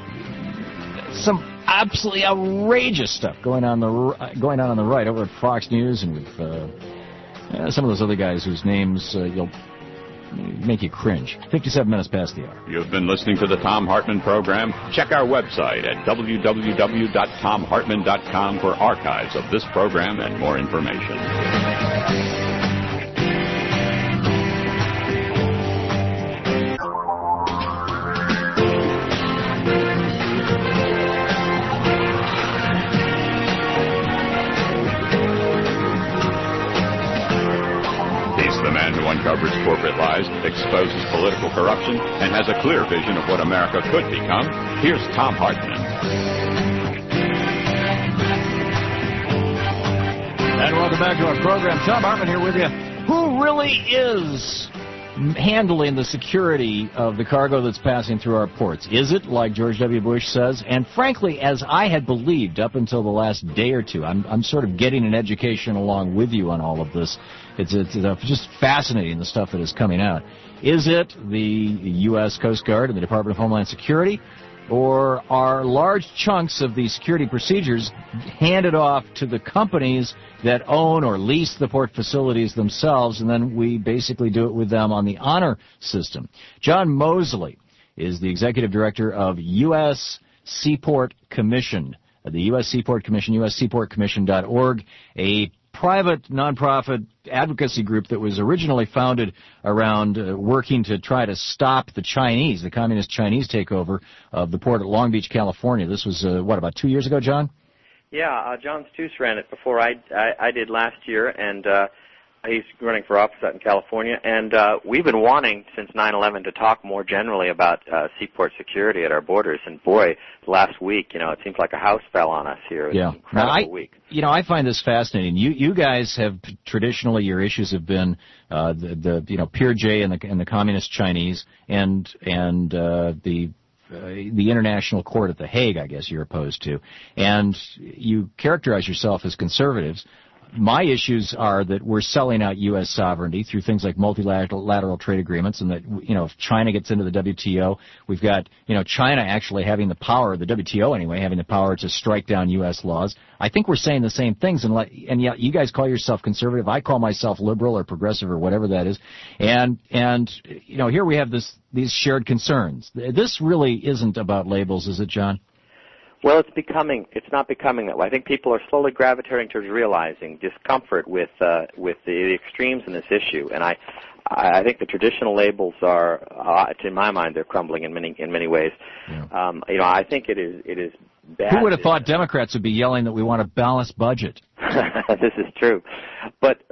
some absolutely outrageous stuff going on the going on on the right over at Fox News and with. Uh, Uh, some of those other guys whose names uh, you'll make you cringe. fifty-seven minutes past the hour. You've been listening to the Tom Hartman program. Check our website at w w w dot tom hartman dot com for archives of this program and more information. Uncovers corporate lies, exposes political corruption, and has a clear vision of what America could become. Here's Tom Hartman. And welcome back to our program. Tom Hartman here with you. Who really is handling the security of the cargo that's passing through our ports? Is it, like George W. Bush says, and frankly, as I had believed up until the last day or two, I'm, I'm sort of getting an education along with you on all of this. It's, it's uh, just fascinating, the stuff that is coming out. Is it the U S Coast Guard and the Department of Homeland Security, or are large chunks of these security procedures handed off to the companies that own or lease the port facilities themselves, and then we basically do it with them on the honor system? John Mosley is the executive director of U S Seaport Commission, the U S Seaport Commission, U S seaport commission dot org, a private nonprofit advocacy group that was originally founded around uh, working to try to stop the Chinese, the communist Chinese takeover of the port at Long Beach, California. This was, uh, what, about two years ago, John? Yeah, uh, John Stoos ran it before I, I, I did last year, and uh, he's running for office out in California. And uh, we've been wanting since nine eleven to talk more generally about uh, seaport security at our borders. And boy, last week, you know, it seems like a house fell on us here. It was yeah. an incredible now, I, week. You know, I find this fascinating. You you guys have traditionally, your issues have been uh, the the you know P R J and the and the communist Chinese and and uh, the. Uh, the International Court at The Hague, I guess you're opposed to, and you characterize yourself as conservatives. My issues are that we're selling out U S sovereignty through things like multilateral lateral trade agreements, and that, you know, if China gets into the W T O, we've got, you know, China actually having the power, the W T O anyway, having the power to strike down U S laws. I think we're saying the same things, and, let, and yet you guys call yourself conservative. I call myself liberal or progressive or whatever that is. And, and you know, here we have this these shared concerns. This really isn't about labels, is it, John? Well, it's becoming, it's not becoming that way. I think people are slowly gravitating towards realizing discomfort with, uh, with the extremes in this issue. And I, I think the traditional labels are, uh, in my mind, they're crumbling in many, in many ways. Yeah. Um, you know, I think it is, it is bad. Who would have thought Democrats would be yelling that we want a balanced budget? This is true. But,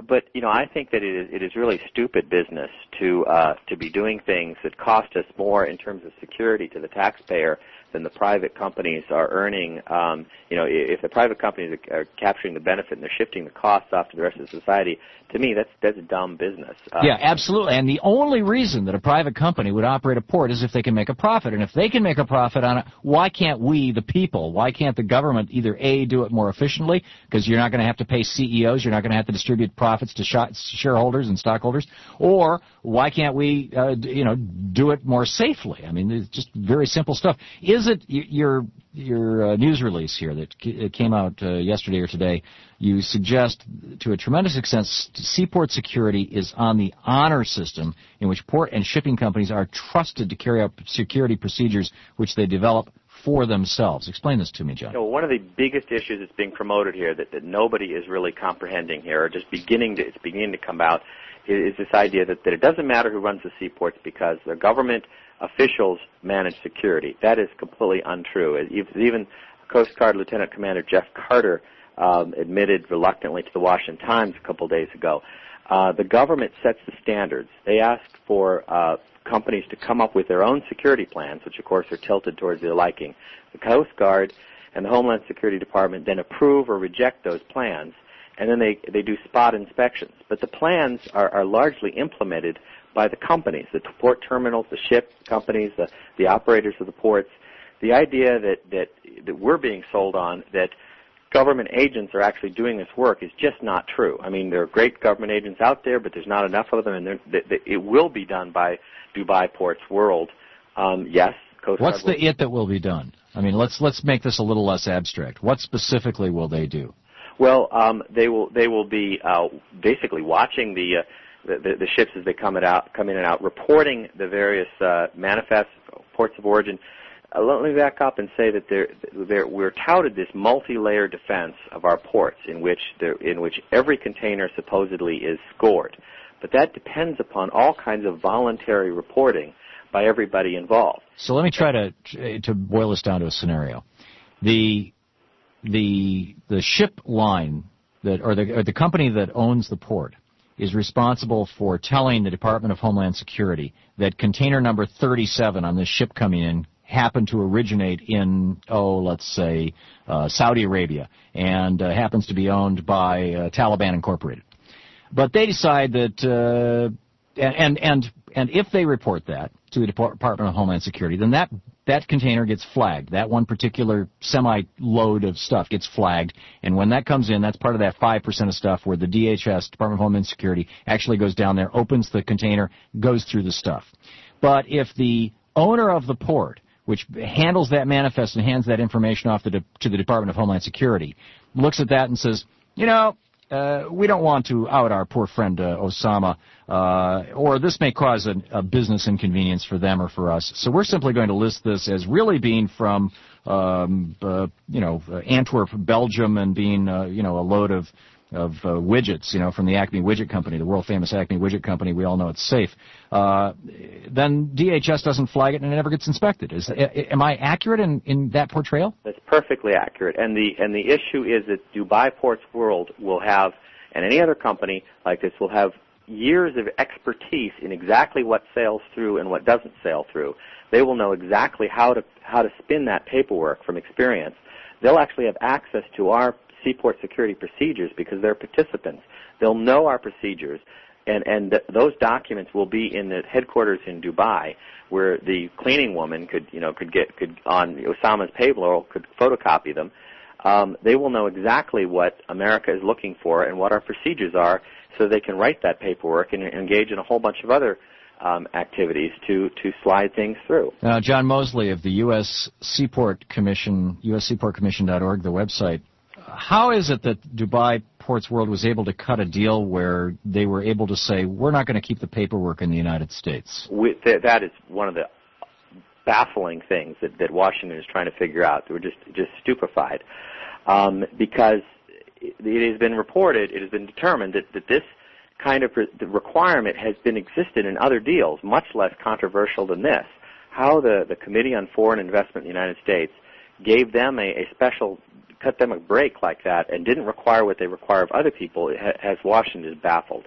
but you know, I think that it is, it is really stupid business to uh, to be doing things that cost us more in terms of security to the taxpayer than the private companies are earning. Um, you know, if the private companies are, are capturing the benefit and they're shifting the costs off to the rest of society, to me, that's that's a dumb business. Uh, yeah, absolutely. And the only reason that a private company would operate a port is if they can make a profit. And if they can make a profit on it, why can't we, the people, why can't the government either A, do it more efficiently, because you're not going to have to pay C E Os, you're not going to have to distribute profits to sh- shareholders and stockholders, or why can't we, uh, you know, do it more safely? I mean, it's just very simple stuff. Is it your your uh, news release here that c- came out uh, yesterday or today? You suggest to a tremendous extent seaport security is on the honor system in which port and shipping companies are trusted to carry out security procedures which they develop for themselves. Explain this to me, John. You know, one of the biggest issues that's being promoted here that, that nobody is really comprehending here, or just beginning to, it's beginning to come out, is, is this idea that, that it doesn't matter who runs the seaports because the government officials manage security. That is completely untrue. Even Coast Guard Lieutenant Commander Jeff Carter um, admitted reluctantly to the Washington Times a couple days ago. Uh, the government sets the standards. They ask for uh, companies to come up with their own security plans, which of course are tilted towards their liking. The Coast Guard and the Homeland Security Department then approve or reject those plans, and then they, they do spot inspections. But the plans are, are largely implemented by the companies, the port terminals, the ship companies, the, the operators of the ports. The idea that, that, that we're being sold on, that government agents are actually doing this work, is just not true. I mean, there are great government agents out there, but there's not enough of them, and they, they, it will be done by Dubai Ports World. Um, yes, Coast What's Guard the it that will be done? I mean, let's let's make this a little less abstract. What specifically will they do? Well, um, they will they will be uh, basically watching the, uh, the, the the ships as they come it out come in and out, reporting the various uh, manifests, ports of origin. Uh, let me back up and say that there, there, we're touted this multi-layer defense of our ports, in which there, in which every container supposedly is scored, but that depends upon all kinds of voluntary reporting by everybody involved. So let me try to to boil this down to a scenario. The the the ship line that or the or the company that owns the port is responsible for telling the Department of Homeland Security that container number thirty-seven on this ship coming in happened to originate in, oh, let's say, uh, Saudi Arabia, and uh, happens to be owned by uh, Taliban Incorporated. But they decide that, uh, and and and if they report that to the Department of Homeland Security, then that that container gets flagged. That one particular semi-load of stuff gets flagged, and when that comes in, that's part of that five percent of stuff where the D H S, Department of Homeland Security, actually goes down there, opens the container, goes through the stuff. But if the owner of the port, which handles that manifest and hands that information off the de- to the Department of Homeland Security, looks at that and says, you know, uh, we don't want to out our poor friend uh, Osama, uh, or this may cause a, a business inconvenience for them or for us, so we're simply going to list this as really being from, um, uh, you know, Antwerp, Belgium, and being, uh, you know, a load of of uh, widgets, you know, from the Acme Widget Company, the world-famous Acme Widget Company. We all know it's safe. Uh, then D H S doesn't flag it and it never gets inspected. Is, am I accurate in, in that portrayal? That's perfectly accurate. And the and the issue is that Dubai Ports World will have, and any other company like this will have, years of expertise in exactly what sails through and what doesn't sail through. They will know exactly how to how to spin that paperwork from experience. They'll actually have access to our seaport security procedures because they're participants. They'll know our procedures, and, and th- those documents will be in the headquarters in Dubai, where the cleaning woman could, you know, could get could on Osama's payroll could photocopy them. Um, they will know exactly what America is looking for and what our procedures are, so they can write that paperwork and engage in a whole bunch of other um, activities to to slide things through. Now, John Mosley of the U S Seaport Commission, U S seaport commission dot org, the website. How is it that Dubai Ports World was able to cut a deal where they were able to say, we're not going to keep the paperwork in the United States? We, th- that is one of the baffling things that, that Washington is trying to figure out. We're just, just stupefied. Um, because it, it has been reported, it has been determined that, that this kind of re- the requirement has been existed in other deals, much less controversial than this. How the, the Committee on Foreign Investment in the United States gave them a, a special cut them a break like that and didn't require what they require of other people, it ha- has Washington is baffled.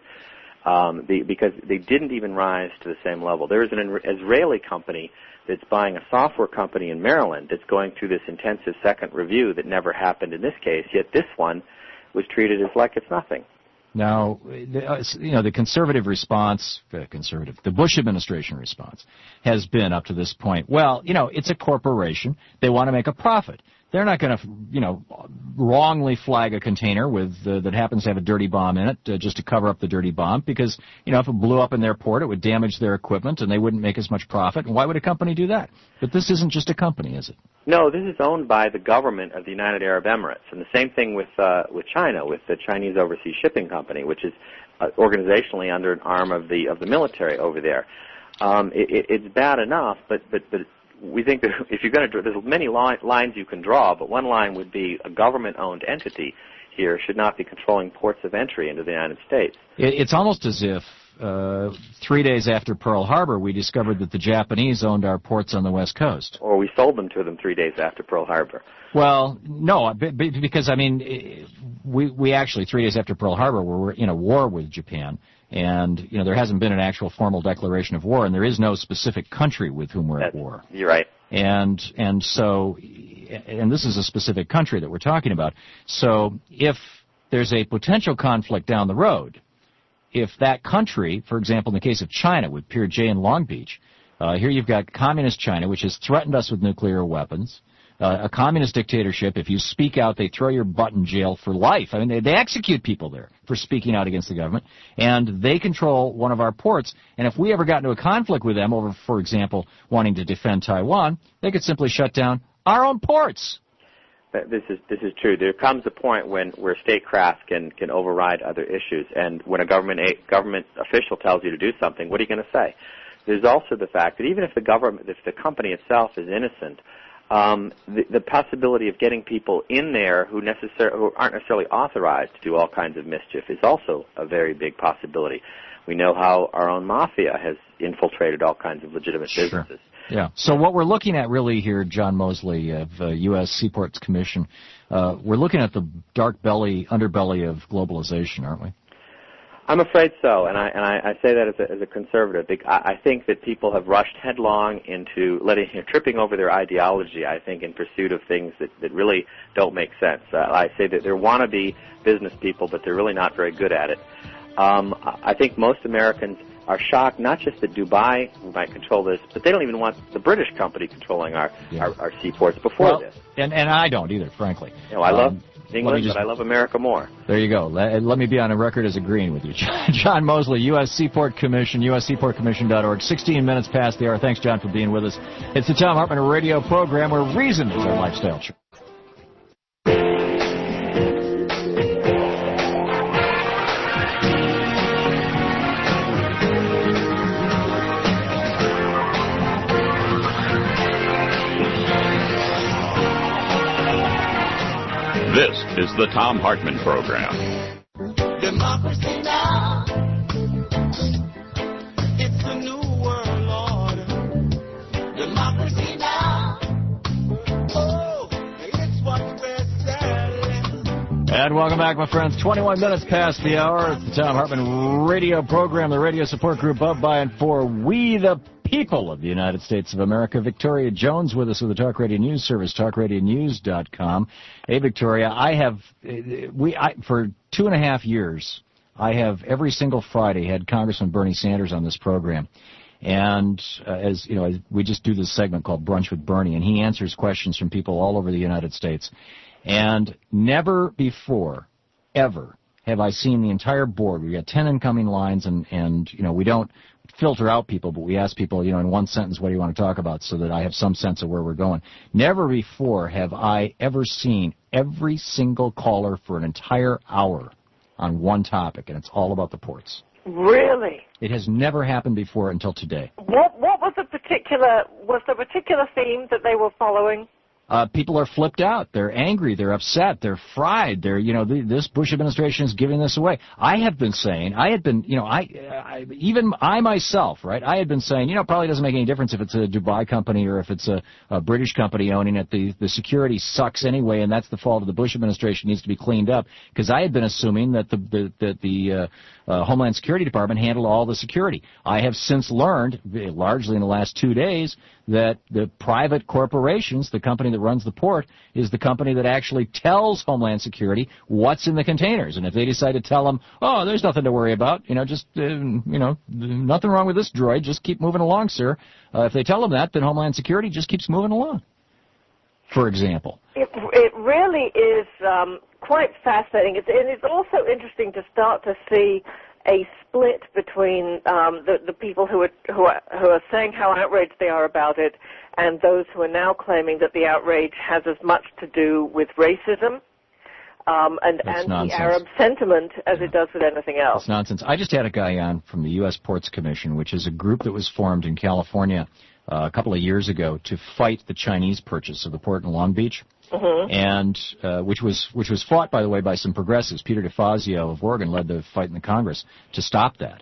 Um, the, because they didn't even rise to the same level. There is an Israeli company that's buying a software company in Maryland that's going through this intensive second review that never happened in this case, yet this one was treated as like it's nothing. Now, the, uh, you know, the conservative response, uh, conservative, the Bush administration response has been up to this point, well, you know, it's a corporation. They want to make a profit. They're not going to, you know, wrongly flag a container with uh, that happens to have a dirty bomb in it uh, just to cover up the dirty bomb because, you know, if it blew up in their port, it would damage their equipment and they wouldn't make as much profit. And why would a company do that? But this isn't just a company, is it? No, this is owned by the government of the United Arab Emirates. And the same thing with uh, with China, with the Chinese Overseas Shipping Company, which is uh, organizationally under an arm of the of the military over there. Um, it, it, it's bad enough, but but but we think that if you're going to draw, there's many li- lines you can draw, but one line would be a government-owned entity here should not be controlling ports of entry into the United States. It, it's almost as if uh, three days after Pearl Harbor, we discovered that the Japanese owned our ports on the West Coast. Or we sold them to them three days after Pearl Harbor. Well, no, because, I mean, we, we actually, three days after Pearl Harbor, were in a war with Japan. And, you know, there hasn't been an actual formal declaration of war, and there is no specific country with whom we're That's, at war. You're right. And and so, and this is a specific country that we're talking about. So if there's a potential conflict down the road, if that country, for example, in the case of China with Pier J in Long Beach, uh, here you've got communist China, which has threatened us with nuclear weapons. Uh, a communist dictatorship, if you speak out, they throw your butt in jail for life. I mean, they, they execute people there for speaking out against the government, and they control one of our ports. And if we ever got into a conflict with them over, for example, wanting to defend Taiwan, they could simply shut down our own ports. This is this is true. There comes a point when where statecraft can can override other issues, and when a government a government official tells you to do something, what are you going to say? There's also the fact that even if the government, if the company itself is innocent, Um, the, the possibility of getting people in there who, necessar- who aren't necessarily authorized to do all kinds of mischief is also a very big possibility. We know how our own mafia has infiltrated all kinds of legitimate Sure. businesses. Yeah. So what we're looking at really here, John Mosley of uh, U S Seaports Commission, uh, we're looking at the dark belly, underbelly of globalization, aren't we? I'm afraid so, and I and I, I say that as a, as a conservative. I, I think that people have rushed headlong into letting, you know, tripping over their ideology, I think, in pursuit of things that, that really don't make sense. Uh, I say that they're wannabe business people, but they're really not very good at it. Um, I think most Americans are shocked not just that Dubai might control this, but they don't even want the British company controlling our, Yeah. our, our seaports before Well, this. And, and I don't either, frankly. You know, I love Um, England, just- but I love America more. There you go. Let, let me be on a record as agreeing with you. John Mosley, U S Seaport Commission, U S seaport commission dot org. sixteen minutes past the hour. Thanks, John, for being with us. It's the Thom Hartmann radio program where reason is our lifestyle choice. This is the Thom Hartmann Program. Democracy now. It's a new world order. Democracy now. Oh, it's what we're selling. And welcome back, my friends. twenty-one minutes past the hour. It's the Thom Hartmann radio program, the radio support group of, by, and for We the People of the United States of America. Victoria Jones with us with the Talk Radio News Service, talk radio news dot com. Hey, Victoria, I have, we I, for two and a half years, I have every single Friday had Congressman Bernie Sanders on this program. And uh, as you know, we just do this segment called Brunch with Bernie, and he answers questions from people all over the United States. And never before, ever, have I seen the entire board. We've got ten incoming lines, and, and you know, we don't filter out people, but we ask people, you know, in one sentence, what do you want to talk about, so that I have some sense of where we're going. Never before have I ever seen every single caller for an entire hour on one topic, and it's all about the ports. Really? It has never happened before until today. What What was the particular was the particular theme that they were following? Uh, people are flipped out. They're angry. They're upset. They're fried. They're, you know, the, this Bush administration is giving this away. I have been saying, I had been, you know, I, I, even I myself, right, I had been saying, you know, it probably doesn't make any difference if it's a Dubai company or if it's a, a British company owning it. The, the security sucks anyway, and that's the fault of the Bush administration. Needs to be cleaned up, because I had been assuming that the, the, that the uh, uh, Homeland Security Department handled all the security. I have since learned, largely in the last two days, that the private corporations, the company that runs the port, is the company that actually tells Homeland Security what's in the containers. And if they decide to tell them, oh, there's nothing to worry about, you know, just, uh, you know, nothing wrong with this droid, just keep moving along, sir. Uh, if they tell them that, then Homeland Security just keeps moving along, for example. It, it really is um, quite fascinating. It's, and it's also interesting to start to see a split between um, the, the people who are, who are who are saying how outraged they are about it, and those who are now claiming that the outrage has as much to do with racism um, and anti-Arab sentiment as yeah. it does with anything else. It's nonsense. I just had a guy on from the U S Ports Commission, which is a group that was formed in California uh, a couple of years ago to fight the Chinese purchase of the port in Long Beach. Mm-hmm. And uh, which was which was fought, by the way, by some progressives. Peter DeFazio of Oregon led the fight in the Congress to stop that.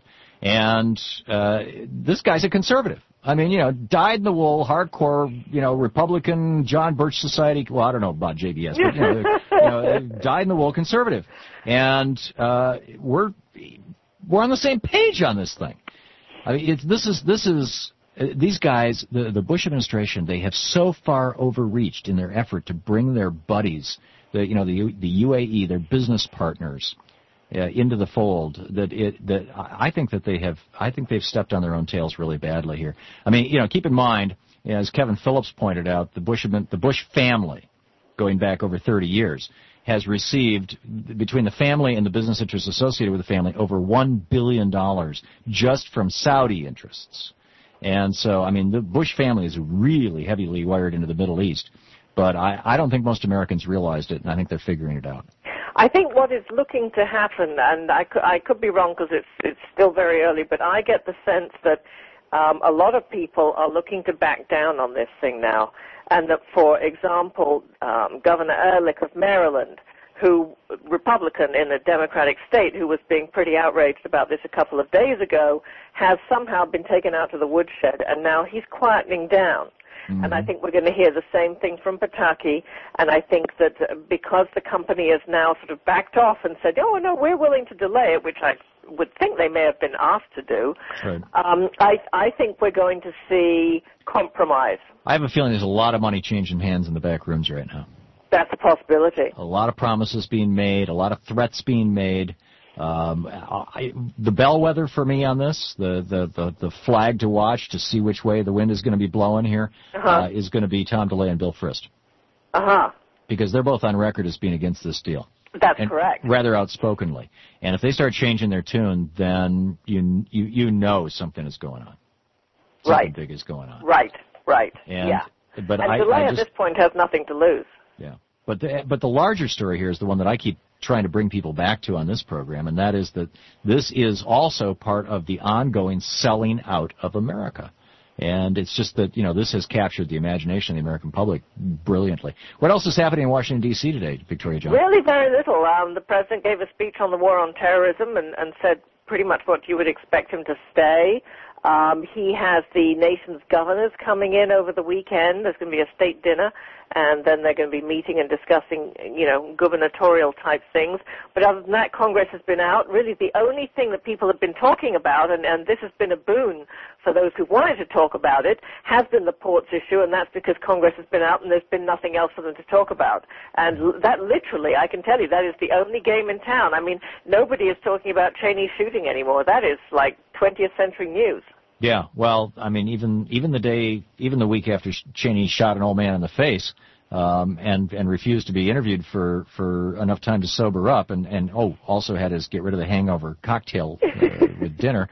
And uh, this guy's a conservative. I mean, you know, dyed-in-the-wool, hardcore, you know, Republican, John Birch Society. Well, I don't know about J B S, but you know, you know dyed-in-the-wool conservative. And uh, we're we're on the same page on this thing. I mean, it's, this is this is. These guys, the, the Bush administration, they have so far overreached in their effort to bring their buddies, the, you know, the, the U A E, their business partners, uh, into the fold that it that I think that they have I think they've stepped on their own tails really badly here. I mean, you know, keep in mind, as Kevin Phillips pointed out, the Bush the Bush family, going back over thirty years, has received, between the family and the business interests associated with the family, over one billion dollars just from Saudi interests. And so, I mean, the Bush family is really heavily wired into the Middle East. But I, I don't think most Americans realized it, and I think they're figuring it out. I think what is looking to happen, and I could, I could be wrong because it's, it's still very early, but I get the sense that um, a lot of people are looking to back down on this thing now. And that, for example, um, Governor Ehrlich of Maryland, who, Republican in a Democratic state, who was being pretty outraged about this a couple of days ago, has somehow been taken out to the woodshed, and now he's quietening down. Mm-hmm. And I think we're going to hear the same thing from Pataki, and I think that because the company has now sort of backed off and said, oh, no, we're willing to delay it, which I would think they may have been asked to do, right. um, I, I think we're going to see compromise. I have a feeling there's a lot of money changing hands in the back rooms right now. That's a possibility. A lot of promises being made, a lot of threats being made. Um, I, the bellwether for me on this, the, the, the, the flag to watch to see which way the wind is going to be blowing here, uh-huh. uh, is going to be Tom DeLay and Bill Frist. Uh-huh. Because they're both on record as being against this deal. That's and correct. Rather outspokenly. And if they start changing their tune, then you you, you know something is going on. Something right. big is going on. Right, right, and, yeah. But and I, DeLay I at just, this point has nothing to lose. Yeah. But the, but the larger story here is the one that I keep trying to bring people back to on this program, and that is that this is also part of the ongoing selling out of America. And it's just that, you know, this has captured the imagination of the American public brilliantly. What else is happening in Washington, D C today, Victoria John? Really very little. Um, the president gave a speech on the war on terrorism and, and said pretty much what you would expect him to say. Um, he has the nation's governors coming in over the weekend. There's going to be a state dinner, and then they're going to be meeting and discussing, you know, gubernatorial-type things. But other than that, Congress has been out. Really, the only thing that people have been talking about, and, and this has been a boon for those who wanted to talk about it, has been the ports issue, and that's because Congress has been out and there's been nothing else for them to talk about. And that literally, I can tell you, that is the only game in town. I mean, nobody is talking about Cheney shooting anymore. That is like twentieth century news. Yeah, well, I mean, even even the day, even the week after Cheney shot an old man in the face, um, and and refused to be interviewed for, for enough time to sober up, and, and oh, also had his get rid of the hangover cocktail uh, with dinner.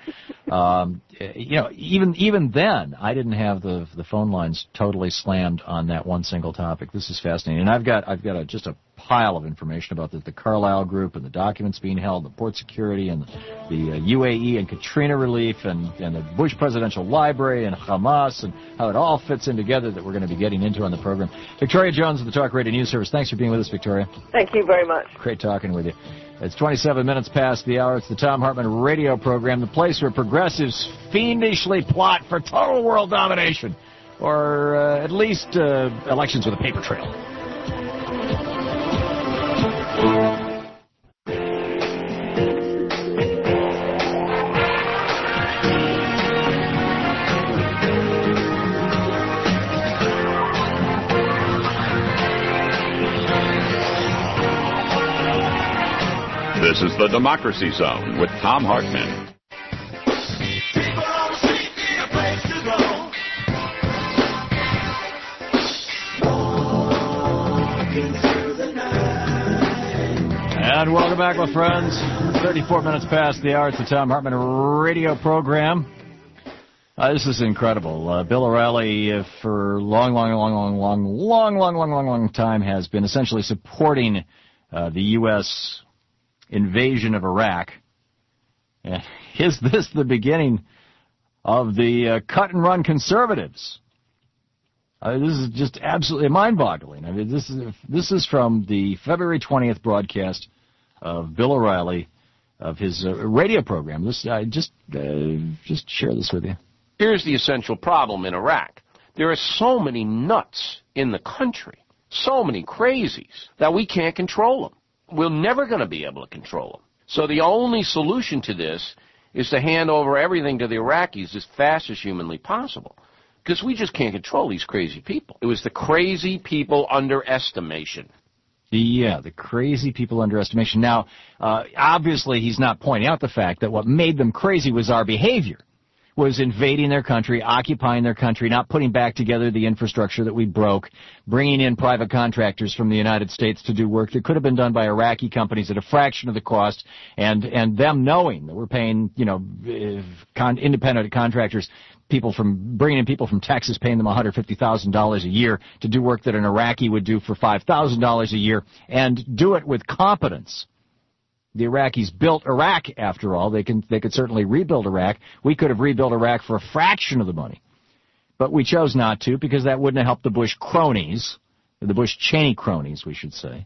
Um, you know, even even then, I didn't have the the phone lines totally slammed on that one single topic. This is fascinating, and I've got I've got a, just a pile of information about the, the Carlyle Group and the documents being held, the port security, and the, the uh, U A E and Katrina relief, and and the Bush Presidential Library and Hamas, and how it all fits in together that we're going to be getting into on the program. Victoria Jones of the Talk Radio News Service. Thanks for being with us, Victoria. Thank you very much. Great talking with you. It's twenty-seven minutes past the hour. It's the Thom Hartmann radio program, the place where progressives fiendishly plot for total world domination, or uh, at least uh, elections with a paper trail. This is the Democracy Zone with Thom Hartmann. And welcome back, my friends. thirty-four minutes past the hour. It's the Thom Hartmann radio program. Uh, this is incredible. Uh, Bill O'Reilly, uh, for long, long, long, long, long, long, long, long, long, long time, has been essentially supporting uh, the U S invasion of Iraq. Uh, is this the beginning of the uh, cut-and-run conservatives? Uh, this is just absolutely mind-boggling. I mean, this is this is from the February twentieth broadcast of Bill O'Reilly of his uh, radio program. This I just uh, just share this with you. Here's the essential problem in Iraq. There are so many nuts in the country, so many crazies, that we can't control them. We're never going to be able to control them. So the only solution to this is to hand over everything to the Iraqis as fast as humanly possible, because we just can't control these crazy people. It was the crazy people underestimation. Yeah, the crazy people underestimation. Now, uh, obviously he's not pointing out the fact that what made them crazy was our behavior, was invading their country, occupying their country, not putting back together the infrastructure that we broke, bringing in private contractors from the United States to do work that could have been done by Iraqi companies at a fraction of the cost, and and them knowing that we're paying, you know, con- independent contractors, people from bringing in people from Texas, paying them one hundred fifty thousand dollars a year to do work that an Iraqi would do for five thousand dollars a year, and do it with competence. The Iraqis built Iraq, after all. They can they could certainly rebuild Iraq. We could have rebuilt Iraq for a fraction of the money. But we chose not to, because that wouldn't have helped the Bush cronies, the Bush-Cheney cronies, we should say.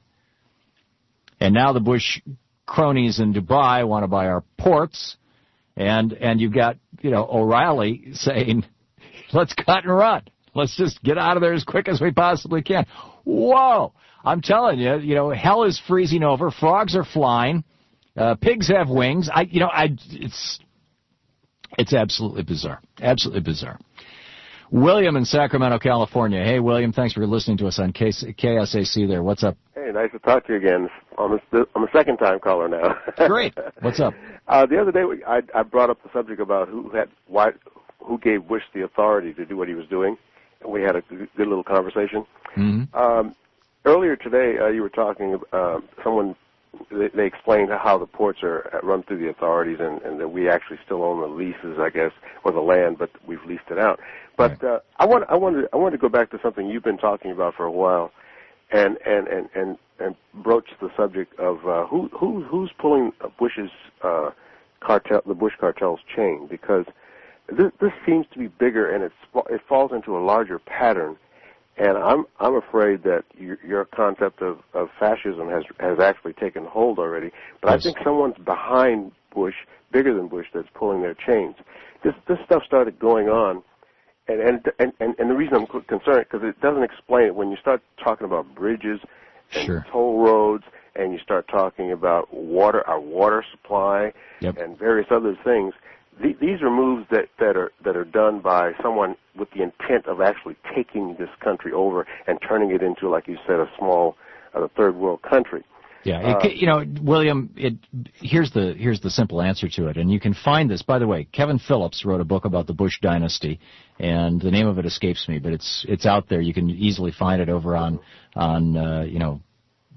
And now the Bush cronies in Dubai want to buy our ports, and and you've got, you know, O'Reilly saying, let's cut and run. Let's just get out of there as quick as we possibly can. Whoa! I'm telling you, you know, hell is freezing over. Frogs are flying. Uh, pigs have wings. I, you know, I, it's, it's absolutely bizarre. Absolutely bizarre. William in Sacramento, California. Hey, William, thanks for listening to us on K S A C there. What's up? Hey, nice to talk to you again. I'm a, I'm a second-time caller now. Great. What's up? Uh, the other day, I, I brought up the subject about who had why, who gave Bush the authority to do what he was doing, and we had a good, good little conversation. Mm-hmm. Um, earlier today, uh, you were talking. Uh, someone they, they explained how the ports are run through the authorities, and, and that we actually still own the leases, I guess, or the land, but we've leased it out. But uh, I want I wanted I wanted to go back to something you've been talking about for a while, and and and and, and broach the subject of uh, who who who's pulling Bush's uh, cartel, the Bush cartel's chain, because this, this seems to be bigger, and it's, it falls into a larger pattern. And I'm I'm afraid that your, your concept of, of fascism has has actually taken hold already. But yes. I think someone's behind Bush, bigger than Bush, that's pulling their chains. This this stuff started going on, and and and, and, and the reason I'm concerned, because it doesn't explain it. When you start talking about bridges and sure. toll roads, and you start talking about water, our water supply, yep. and various other things. These are moves that, that are that are done by someone with the intent of actually taking this country over and turning it into, like you said, a small, uh, third world country. Yeah, uh, it, you know, William. It, here's the here's the simple answer to it, and you can find this. By the way, Kevin Phillips wrote a book about the Bush dynasty, and the name of it escapes me, but it's it's out there. You can easily find it over on on uh, you know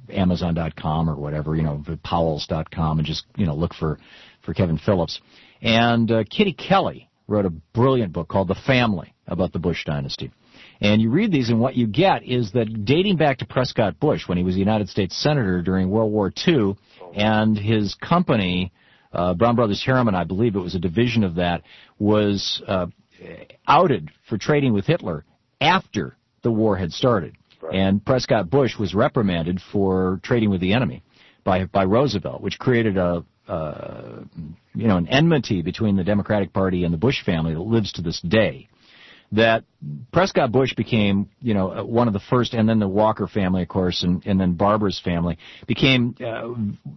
Amazon dot com or whatever, you know, Powell's dot com, and just, you know, look for, for Kevin Phillips. And uh, Kitty Kelly wrote a brilliant book called The Family about the Bush dynasty. And you read these, and what you get is that dating back to Prescott Bush, when he was a United States Senator during World War Two, and his company, uh, Brown Brothers Harriman, I believe it was a division of that, was uh, outed for trading with Hitler after the war had started. Right. And Prescott Bush was reprimanded for trading with the enemy by by Roosevelt, which created a uh, you know an enmity between the Democratic Party and the Bush family that lives to this day. That Prescott Bush became, you know, one of the first, and then the Walker family, of course, and, and then Barbara's family, became uh,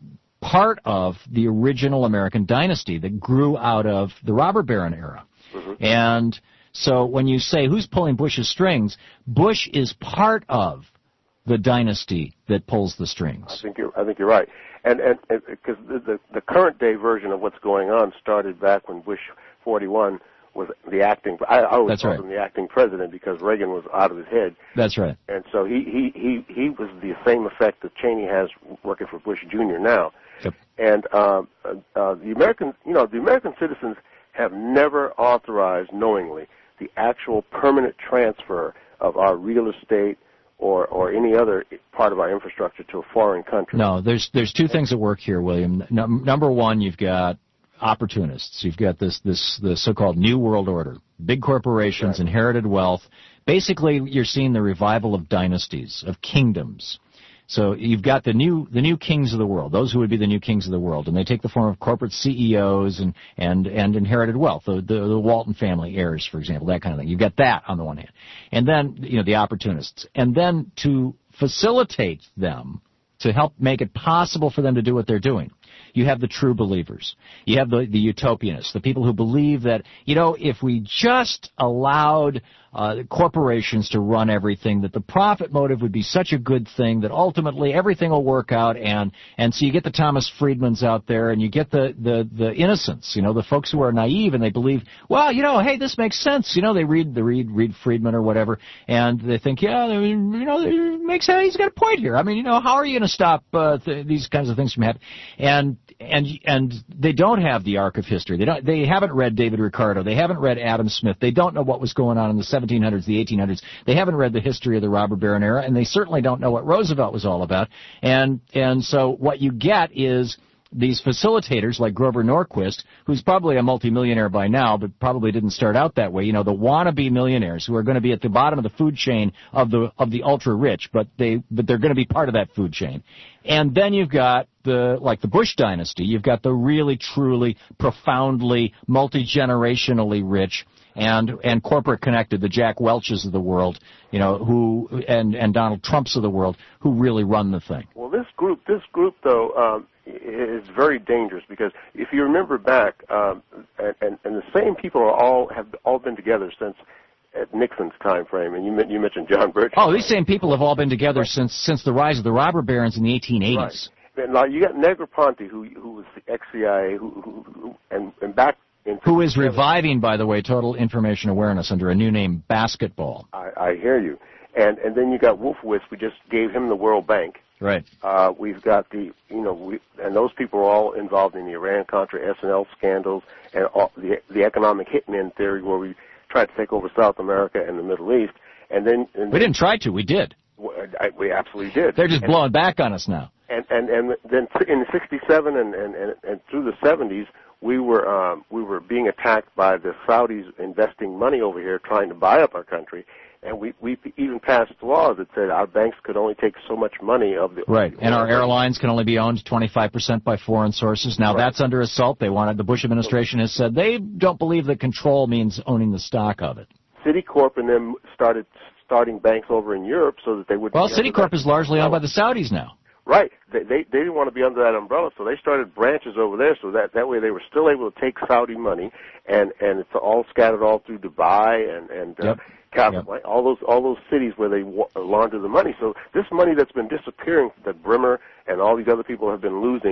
part of the original American dynasty that grew out of the robber baron era. Mm-hmm. And so when you say, who's pulling Bush's strings, Bush is part of the dynasty that pulls the strings. I think you're, I think you're right. And and because the, the, the current day version of what's going on started back when Bush forty-one was the acting. I, I always That's called right. him the acting president because Reagan was out of his head. That's right. And so he he he he was the same effect that Cheney has working for Bush Junior now. Yep. And uh, uh, the American, you know, the American citizens have never authorized knowingly the actual permanent transfer of our real estate or or any other part of our infrastructure to a foreign country. No, there's there's two things at work here, William. No, number one, you've got opportunists. You've got this this the so-called New World Order, big corporations, right. Inherited wealth. Basically, you're seeing the revival of dynasties, of kingdoms. So you've got the new the new kings of the world, those who would be the new kings of the world, and they take the form of corporate C E Os and and and inherited wealth, the the, the Walton family heirs, for example, that kind of thing. You've got that on the one hand, and then you know the opportunists, and then to facilitate them, to help make it possible for them to do what they're doing, you have the true believers. You have the, the utopianists, the people who believe that, you know, if we just allowed uh, corporations to run everything, that the profit motive would be such a good thing that ultimately everything will work out. And, and so you get the Thomas Friedmans out there, and you get the, the, the innocents, you know, the folks who are naive and they believe, well, you know, hey, this makes sense. You know, they read the read, read Friedman or whatever, and they think, yeah, you know, it makes sense. He's got a point here. I mean, you know, how are you going to stop uh, th- these kinds of things from happening? And And and they don't have the arc of history. They don't. They haven't read David Ricardo. They haven't read Adam Smith. They don't know what was going on in the seventeen hundreds, the eighteen hundreds. They haven't read the history of the robber baron era, and they certainly don't know what Roosevelt was all about. And and so what you get is these facilitators like Grover Norquist, who's probably a multimillionaire by now, but probably didn't start out that way. You know, the wannabe millionaires who are going to be at the bottom of the food chain of the of the ultra rich, but they but they're going to be part of that food chain. And then you've got the like the Bush dynasty. You've got the really, truly, profoundly, multi-generationally rich and and corporate connected, the Jack Welches of the world, you know, who and and Donald Trumps of the world, who really run the thing. Well, this group, this group though, um, is very dangerous because if you remember back, um, and, and and the same people are all have all been together since at Nixon's time frame, and you you mentioned John Birch. Oh, these same people have all been together right. since since the rise of the robber barons in the eighteen eighties. Right. Now you got Negroponte, who who was the ex C I A, who, who, who and and back. Who is reviving, by the way, total information awareness under a new name, Basketball. I, I hear you. And and then you got Wolfowitz. We just gave him the World Bank. Right. Uh, we've got the, you know, we, and those people are all involved in the Iran-Contra, S N L scandals, and all, the the economic hitman theory where we tried to take over South America and the Middle East. And then and we didn't try to. We did. I, we absolutely did. They're just and, blowing back on us now. And and and then in sixty-seven and and and, and through the seventies. We were um, we were being attacked by the Saudis investing money over here, trying to buy up our country, and we we even passed laws that said our banks could only take so much money of the right, and our airlines can only be owned twenty-five percent by foreign sources. Now right. That's under assault. They wanted the Bush administration has said they don't believe that control means owning the stock of it. Citicorp and them started starting banks over in Europe so that they would. Well, Citicorp is largely owned by the Saudis now. Right. They, they they didn't want to be under that umbrella, so they started branches over there, so that that way they were still able to take Saudi money, and and it's all scattered all through Dubai and and uh, yep. Casablanca, yep. all those all those cities where they wa- launder the money. So this money that's been disappearing, that Brimmer and all these other people have been losing,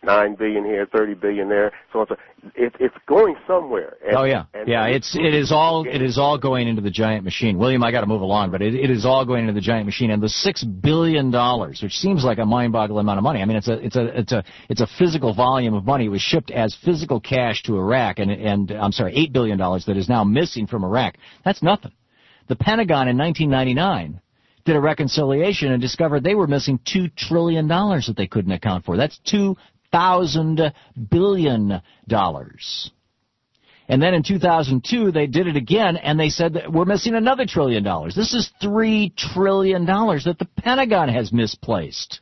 nine billion here, thirty billion there, so on. So it, it's going somewhere. And, oh yeah, and, yeah. and It's it is all it is all going into the giant machine. William, I got to move along, but it, it is all going into the giant machine. And the six billion dollars, which seems like a mind-boggling amount of money. I mean, it's a it's a it's a it's a physical volume of money. It was shipped as physical cash to Iraq, and and I'm sorry, eight billion dollars that is now missing from Iraq. That's nothing. The Pentagon in nineteen ninety-nine did a reconciliation and discovered they were missing two trillion dollars that they couldn't account for. That's two thousand billion dollars. And then in two thousand two, they did it again, and they said that we're missing another trillion dollars. This is three trillion dollars that the Pentagon has misplaced.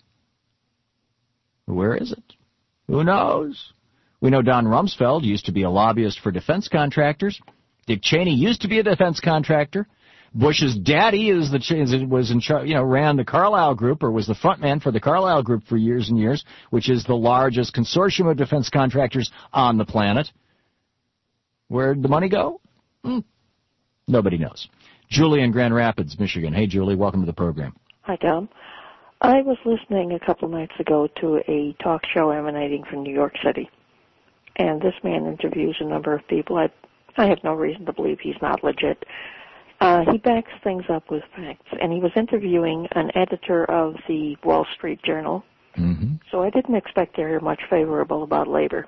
Where is it? Who knows? We know Don Rumsfeld used to be a lobbyist for defense contractors. Dick Cheney used to be a defense contractor. Bush's daddy is the was in charge, you know, ran the Carlyle Group, or was the front man for the Carlyle Group for years and years, which is the largest consortium of defense contractors on the planet. Where'd the money go? Hmm. Nobody knows. Julie in Grand Rapids, Michigan. Hey, Julie, welcome to the program. Hi, Tom. I was listening a couple nights ago to a talk show emanating from New York City, and this man interviews a number of people. I, I have no reason to believe he's not legit. Uh, he backs things up with facts, and he was interviewing an editor of the Wall Street Journal, mm-hmm. so I didn't expect to hear much favorable about labor.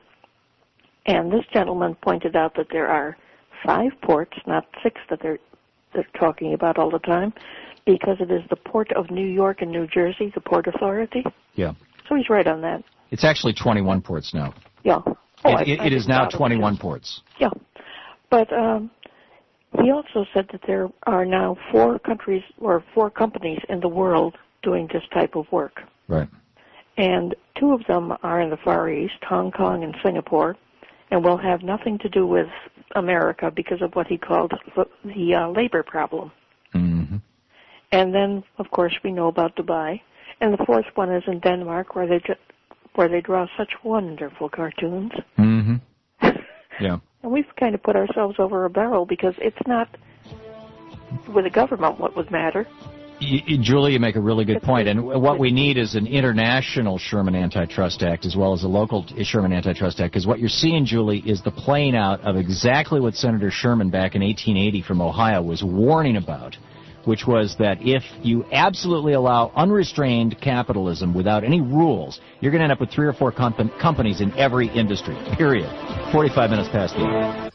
And this gentleman pointed out that there are five ports, not six that they're, they're talking about all the time, because it is the Port of New York and New Jersey, the Port Authority. Yeah. So he's right on that. It's actually twenty-one ports now. Yeah. Oh, it I, it, I it is now twenty-one it. ports. Yeah. But um, he also said that there are now four countries or four companies in the world doing this type of work. Right. And two of them are in the Far East, Hong Kong and Singapore, and will have nothing to do with America because of what he called the uh, labor problem. Mm-hmm. And then, of course, we know about Dubai. And the fourth one is in Denmark, where they ju- where they draw such wonderful cartoons. Mm-hmm. Yeah. And we've kind of put ourselves over a barrel because it's not with the government what would matter. You, you, Julie, you make a really good point. And what we need is an international Sherman Antitrust Act as well as a local Sherman Antitrust Act. Because what you're seeing, Julie, is the playing out of exactly what Senator Sherman back in eighteen eighty from Ohio was warning about, which was that if you absolutely allow unrestrained capitalism without any rules, you're going to end up with three or four comp- companies in every industry, period. forty-five minutes past the hour.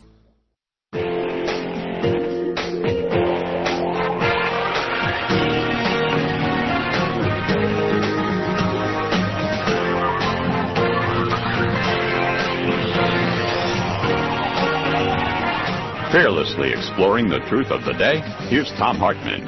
Fearlessly exploring the truth of the day, here's Tom Hartman.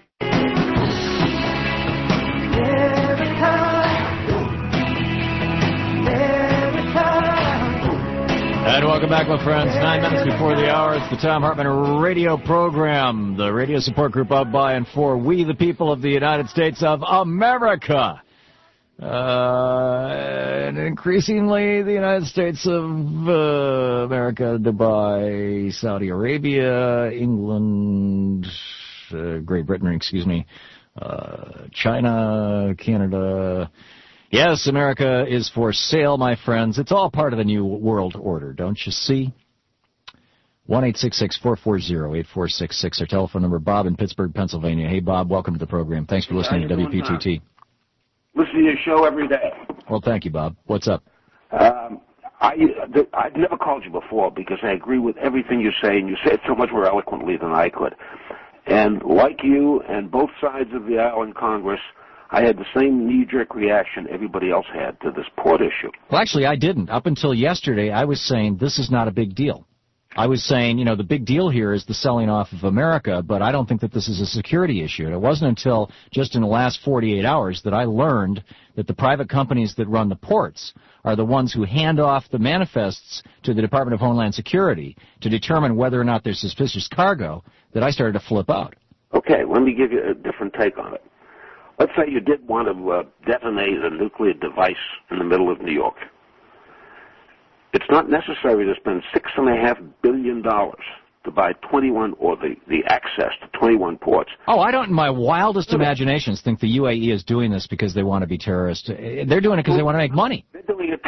And welcome back, my friends. Nine minutes before the hour, it's the Tom Hartman radio program, the radio support group of, by, and for we, the people of the United States of America. Uh, and increasingly the United States of uh, America, Dubai, Saudi Arabia, England, uh, Great Britain, excuse me, uh, China, Canada. Yes, America is for sale, my friends. It's all part of the new world order, don't you see? one eight six six, four four zero, eight four six six, our telephone number. Bob in Pittsburgh, Pennsylvania. Hey, Bob, welcome to the program. Thanks for listening to W P T T. Listen to your show every day. Well, thank you, Bob. What's up? Um, I, I've never called you before because I agree with everything you say, and you say it so much more eloquently than I could. And like you and both sides of the aisle in Congress, I had the same knee-jerk reaction everybody else had to this port issue. Well, actually, I didn't. Up until yesterday, I was saying this is not a big deal. I was saying, you know, the big deal here is the selling off of America, but I don't think that this is a security issue. And it wasn't until just in the last forty-eight hours that I learned that the private companies that run the ports are the ones who hand off the manifests to the Department of Homeland Security to determine whether or not there's suspicious cargo that I started to flip out. Okay, let me give you a different take on it. Let's say you did want to uh, detonate a nuclear device in the middle of New York. It's not necessary to spend six and a half billion dollars to buy twenty-one or the, the access to twenty-one ports. Oh, I don't in my wildest imaginations think the U A E is doing this because they want to be terrorists. They're doing it because they want to make money. They're doing it to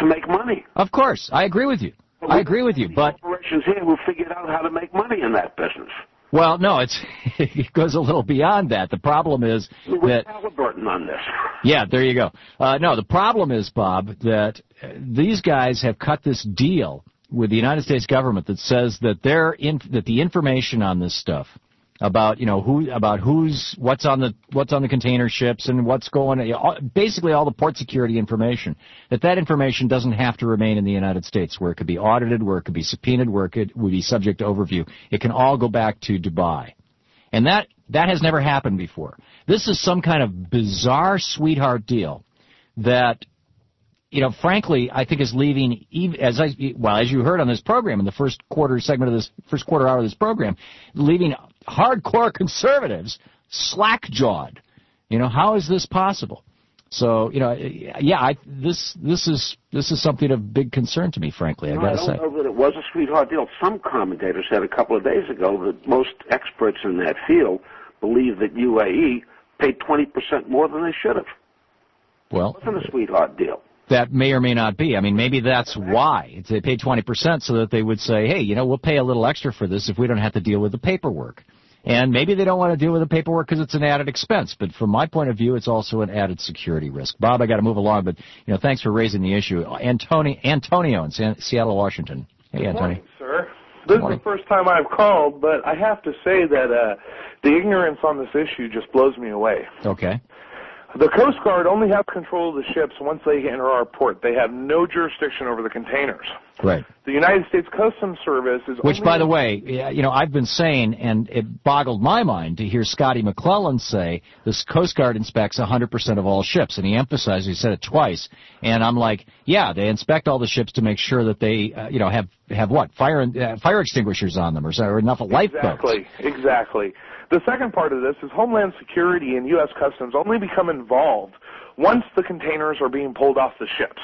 to make money. Of course, I agree with you. I agree with you, but corporations here who figured out how to make money in that business. Well, no, it's it goes a little beyond that. The problem is that Halliburton on this. Yeah, there you go. Uh, no, the problem is, Bob, that uh, these guys have cut this deal with the United States government that says that they're in, that the information on this stuff about you know who about who's what's on the what's on the container ships and what's going basically all the port security information, that that information doesn't have to remain in the United States, where it could be audited, where it could be subpoenaed, where it could, would be subject to overview. It can all go back to Dubai, and that that has never happened before. This is some kind of bizarre sweetheart deal that, you know, frankly, I think is leaving, as I, well, as you heard on this program, in the first quarter segment of this, first quarter hour of this program, leaving hardcore conservatives slack-jawed. You know, how is this possible? So, you know, yeah, I, this this is this is something of big concern to me, frankly, I no, gotta I don't say. know that it was a sweetheart deal. Some commentators said a couple of days ago that most experts in that field believe that U A E paid twenty percent more than they should have. Well, it wasn't a sweetheart deal. That may or may not be. I mean, maybe that's why. It's, they paid twenty percent so that they would say, hey, you know, we'll pay a little extra for this if we don't have to deal with the paperwork. And maybe they don't want to deal with the paperwork because it's an added expense. But from my point of view, it's also an added security risk. Bob, I got to move along, but, you know, thanks for raising the issue. Antoni- Antonio in San- Seattle, Washington. Hey, Good Antonio. morning, sir. This is the first time I've called, but I have to say that uh, the ignorance on this issue just blows me away. Okay. The Coast Guard only have control of the ships once they enter our port. They have no jurisdiction over the containers. Right. The United States Customs Service is Which, only... by the way, you know, I've been saying, and it boggled my mind to hear Scotty McClellan say this Coast Guard inspects one hundred percent of all ships, and he emphasized, he said it twice, and I'm like, yeah, they inspect all the ships to make sure that they, uh, you know, have have what fire uh, fire extinguishers on them, or, or enough lifeboats. Exactly, exactly. The second part of this is Homeland Security and U S Customs only become involved once the containers are being pulled off the ships.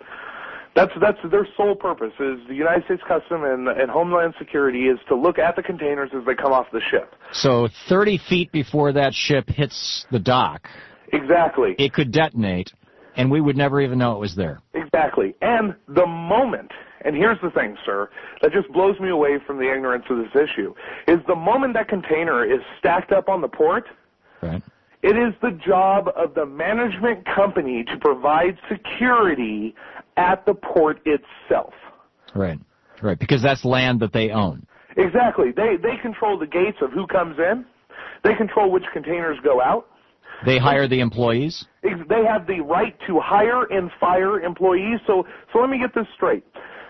That's that's their sole purpose. Is the United States Customs and, and Homeland Security is to look at the containers as they come off the ship. So thirty feet before that ship hits the dock, exactly, it could detonate, and we would never even know it was there. Exactly. And the moment, and here's the thing, sir, that just blows me away from the ignorance of this issue, is the moment that container is stacked up on the port, right. It is the job of the management company to provide security at the port itself. Right, right, because that's land that they own. Exactly. They they control the gates of who comes in. They control which containers go out. They hire the employees. They have the right to hire and fire employees. So so let me get this straight.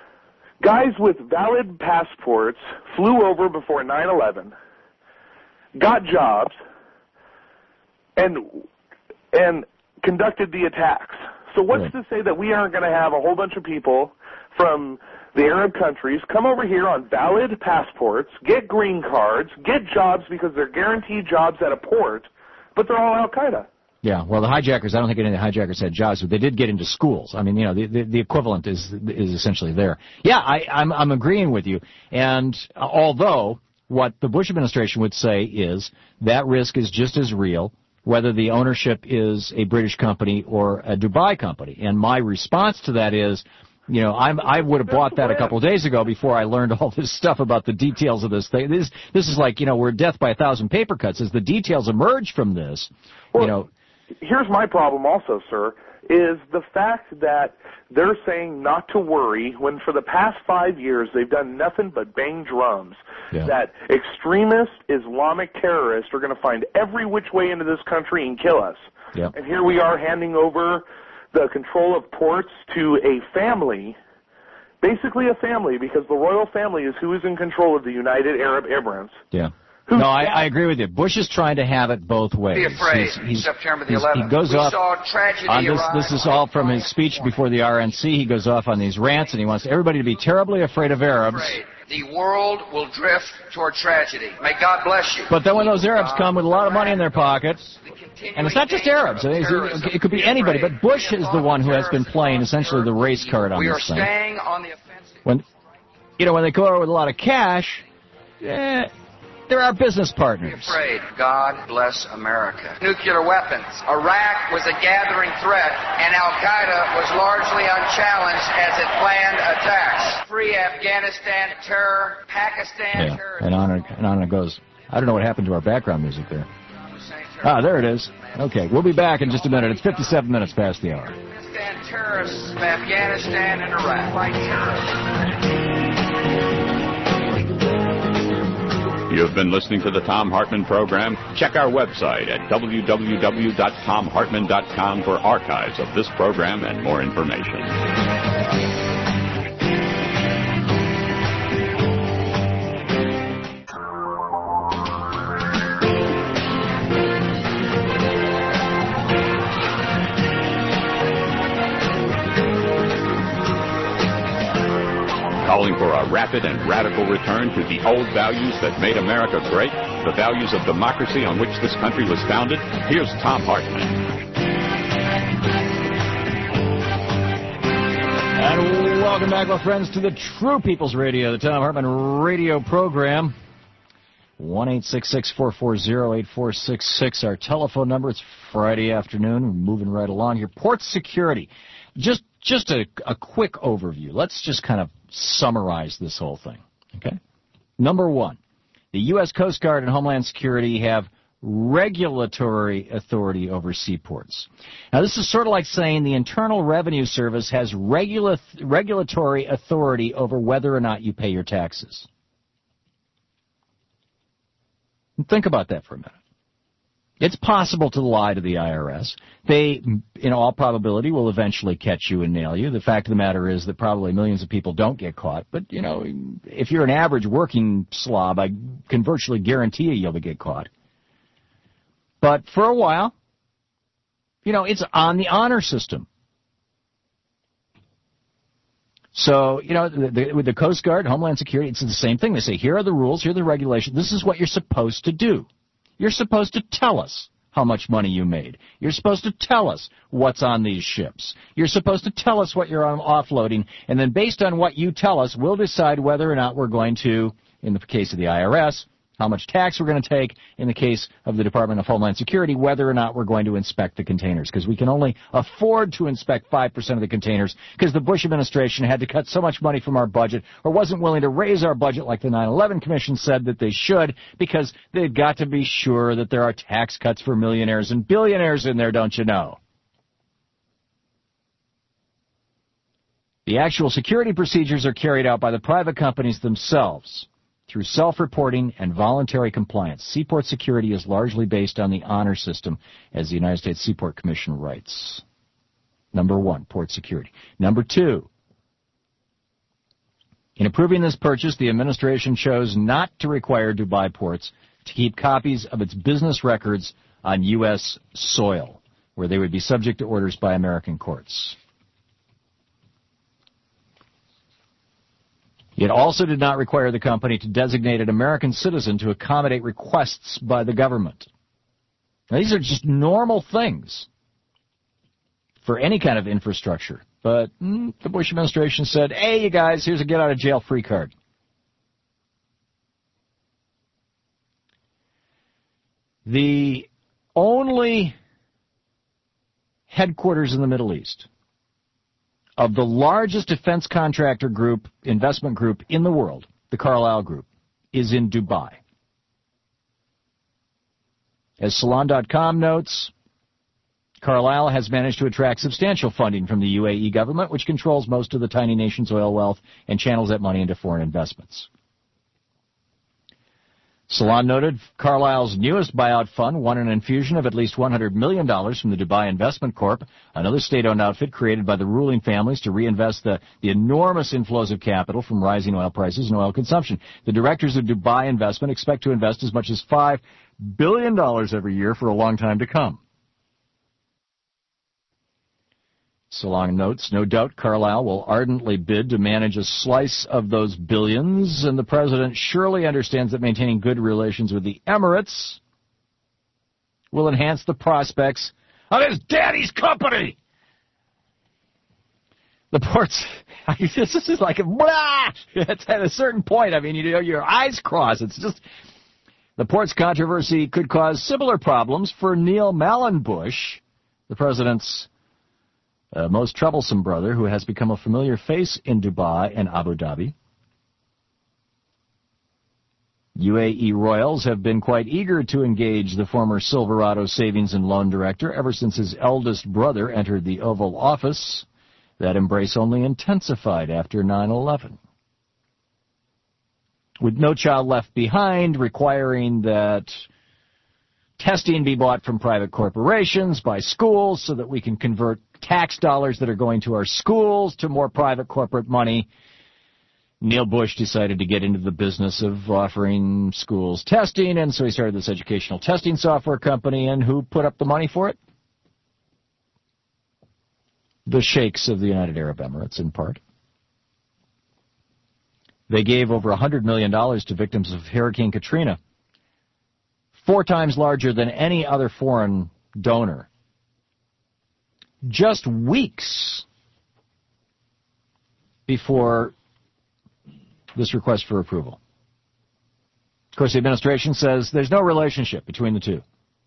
Guys with valid passports flew over before nine eleven, got jobs, and and conducted the attacks. So what's right. to say that we aren't going to have a whole bunch of people from the Arab countries come over here on valid passports, get green cards, get jobs because they're guaranteed jobs at a port, but they're all Al-Qaeda? Yeah, well, the hijackers, I don't think any of the hijackers had jobs, but they did get into schools. I mean, you know, the the, the equivalent is is essentially there. Yeah, I, I'm I'm agreeing with you. And uh, although what the Bush administration would say is that risk is just as real, whether the ownership is a British company or a Dubai company. And my response to that is, you know, I'm, I would have bought that a couple of days ago before I learned all this stuff about the details of this thing. This this is like, you know, we're death by a thousand paper cuts. As the details emerge from this, well, you know. Here's my problem also, sir, is the fact that they're saying not to worry when for the past five years they've done nothing but bang drums. Yeah. That extremist Islamic terrorists are going to find every which way into this country and kill us. Yeah. And here we are handing over the control of ports to a family, basically a family, because the royal family is who is in control of the United Arab Emirates. Yeah. No, I, I agree with you. Bush is trying to have it both ways. Be afraid. He's, he's, September the he's, eleventh. He goes we off saw tragedy on this. arrive. This is all from his speech before the R N C. He goes off on these rants, and he wants everybody to be terribly afraid of Arabs. Afraid. The world will drift toward tragedy. May God bless you. But then when those Arabs come with a lot of money in their pockets, and it's not just Arabs, it could be anybody, but Bush is the one who has been playing essentially the race card on we this thing. We are staying on the offensive. When, you know, when they go over with a lot of cash, eh, They're our business partners. Be afraid. God bless America. Nuclear weapons. Iraq was a gathering threat, and Al-Qaeda was largely unchallenged as it planned attacks. Free Afghanistan, terror, Pakistan, Yeah, terror. and on it, and on it goes. I don't know what happened to our background music there. Ah, there it is. Okay, we'll be back in just a minute. It's fifty-seven minutes past the hour. Pakistan terrorists of Afghanistan and Iraq. Fight terrorists. You have been listening to the Thom Hartmann program. Check our website at w w w dot thom hartmann dot com for archives of this program and more information. Calling for a rapid and radical return to the old values that made America great, the values of democracy on which this country was founded, here's Thom Hartmann. And welcome back, my friends, to the True People's Radio, the Thom Hartmann radio program. one eight six six, four four zero, eight four six six, our telephone number. It's Friday afternoon. We're moving right along here. Port security. Just just a, a quick overview. Let's just kind of summarize this whole thing, okay? Number one, the U S Coast Guard and Homeland Security have regulatory authority over seaports. Now, this is sort of like saying the Internal Revenue Service has regula- regulatory authority over whether or not you pay your taxes. Think about that for a minute. It's possible to lie to the I R S. They, in all probability, will eventually catch you and nail you. The fact of the matter is that probably millions of people don't get caught. But, you know, if you're an average working slob, I can virtually guarantee you you'll get caught. But for a while, you know, it's on the honor system. So, you know, the, the, with the Coast Guard, Homeland Security, it's the same thing. They say, here are the rules, here are the regulations. This is what you're supposed to do. You're supposed to tell us how much money you made. You're supposed to tell us what's on these ships. You're supposed to tell us what you're offloading, and then based on what you tell us, we'll decide whether or not we're going to, in the case of the I R S, how much tax we're going to take, in the case of the Department of Homeland Security, whether or not we're going to inspect the containers, because we can only afford to inspect five percent of the containers because the Bush administration had to cut so much money from our budget or wasn't willing to raise our budget like the nine eleven Commission said that they should, because they've got to be sure that there are tax cuts for millionaires and billionaires in there, don't you know? The actual security procedures are carried out by the private companies themselves through self-reporting and voluntary compliance. Seaport security is largely based on the honor system, as the United States Seaport Commission writes. Number one, port security. Number two, in approving this purchase, the administration chose not to require Dubai ports to keep copies of its business records on U S soil, where they would be subject to orders by American courts. It also did not require the company to designate an American citizen to accommodate requests by the government. Now, these are just normal things for any kind of infrastructure. But mm, the Bush administration said, hey, you guys, here's a get-out-of-jail-free card. The only headquarters in the Middle East of the largest defense contractor group, investment group in the world, the Carlyle Group, is in Dubai. As Salon dot com notes, Carlyle has managed to attract substantial funding from the U A E government, which controls most of the tiny nation's oil wealth and channels that money into foreign investments. Salon noted Carlyle's newest buyout fund won an infusion of at least one hundred million dollars from the Dubai Investment Corp, another state-owned outfit created by the ruling families to reinvest the, the enormous inflows of capital from rising oil prices and oil consumption. The directors of Dubai Investment expect to invest as much as five billion dollars every year for a long time to come. Salon notes, no doubt Carlyle will ardently bid to manage a slice of those billions, and the president surely understands that maintaining good relations with the Emirates will enhance the prospects of his daddy's company. The ports, this is like, a, blah! It's at a certain point, I mean, you know, your eyes cross. It's just, The ports controversy could cause similar problems for Neil Mallenbush, the president's uh, most troublesome brother, who has become a familiar face in Dubai and Abu Dhabi. U A E royals have been quite eager to engage the former Silverado savings and loan director ever since his eldest brother entered the Oval Office. That embrace only intensified after nine eleven. With No Child Left Behind requiring that testing be bought from private corporations by schools so that we can convert tax dollars that are going to our schools to more private corporate money, Neil Bush decided to get into the business of offering schools testing, and so he started this educational testing software company, and who put up the money for it? The sheikhs of the United Arab Emirates, in part. They gave over one hundred million dollars to victims of Hurricane Katrina, four times larger than any other foreign donor. Just weeks before this request for approval. Of course, the administration says there's no relationship between the two.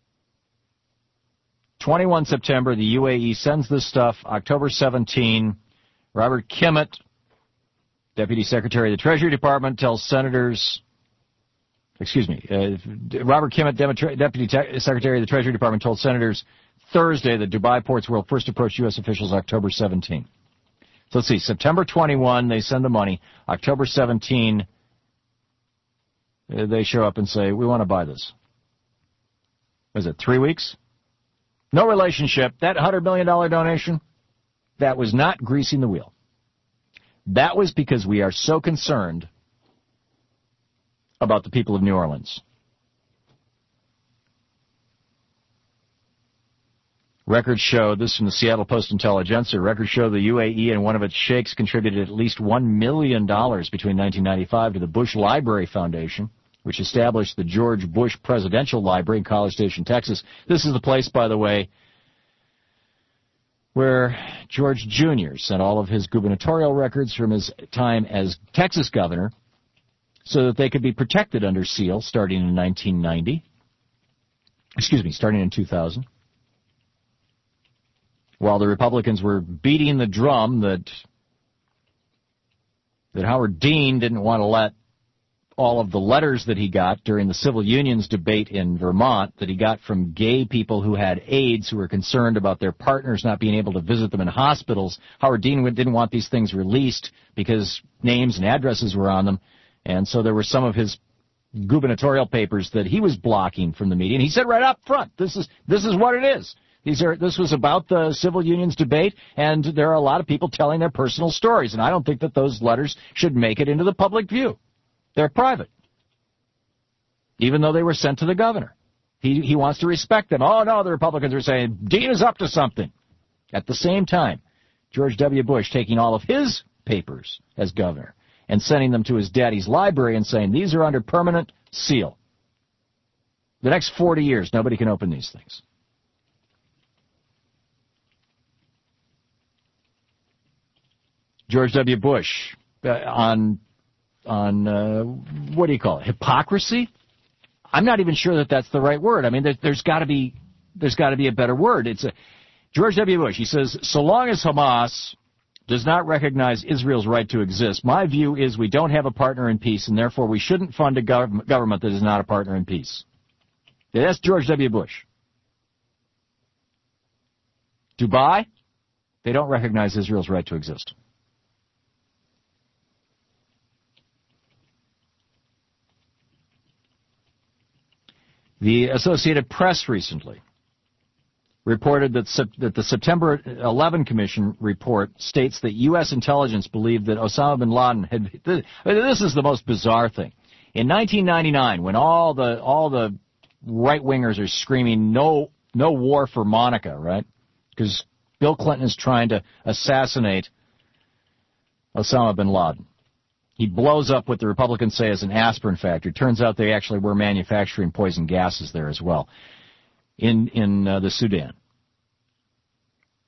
twenty-first of September, the U A E sends this stuff. October seventeenth, Robert Kimmett, Deputy Secretary of the Treasury Department, tells senators, excuse me, uh, Robert Kimmett, Deputy Te- Secretary of the Treasury Department, told senators Thursday that Dubai ports will first approach U S officials October seventeenth. So let's see, September twenty-first, they send the money. October seventeenth, they show up and say, we want to buy this. Was it three weeks? No relationship. That one hundred million dollars donation, that was not greasing the wheel. That was because we are so concerned about the people of New Orleans. Records show, this from the Seattle Post-Intelligencer, records show the U A E and one of its sheikhs contributed at least one million dollars between nineteen ninety-five to the Bush Library Foundation, which established the George Bush Presidential Library in College Station, Texas. This is the place, by the way, where George Junior sent all of his gubernatorial records from his time as Texas governor so that they could be protected under seal starting in nineteen ninety. Excuse me, starting in two thousand. While the Republicans were beating the drum that that Howard Dean didn't want to let all of the letters that he got during the civil unions debate in Vermont that he got from gay people who had AIDS, who were concerned about their partners not being able to visit them in hospitals. Howard Dean didn't want these things released because names and addresses were on them, and so there were some of his gubernatorial papers that he was blocking from the media. And he said right up front, this is this is what it is. These are, this was about the civil unions debate, and there are a lot of people telling their personal stories, and I don't think that those letters should make it into the public view. They're private, even though they were sent to the governor. He, he wants to respect them. Oh, no, the Republicans are saying, Dean is up to something. At the same time, George W. Bush taking all of his papers as governor and sending them to his daddy's library and saying, these are under permanent seal. The next forty years, nobody can open these things. George W. Bush uh, on, on uh, what do you call it, hypocrisy? I'm not even sure that that's the right word. I mean, there, there's got to be there's got to be a better word. It's a, George W. Bush, he says, so long as Hamas does not recognize Israel's right to exist, my view is we don't have a partner in peace, and therefore we shouldn't fund a gov- government that is not a partner in peace. Yeah, that's George W. Bush. Dubai, they don't recognize Israel's right to exist. The Associated Press recently reported that, sep- that the September eleventh Commission report states that U S intelligence believed that Osama bin Laden had... This is the most bizarre thing. In nineteen ninety-nine, when all the all the right-wingers are screaming, no, no war for Monica, right? Because Bill Clinton is trying to assassinate Osama bin Laden. He blows up what the Republicans say is an aspirin factory. Turns out they actually were manufacturing poison gases there as well in in uh, the Sudan.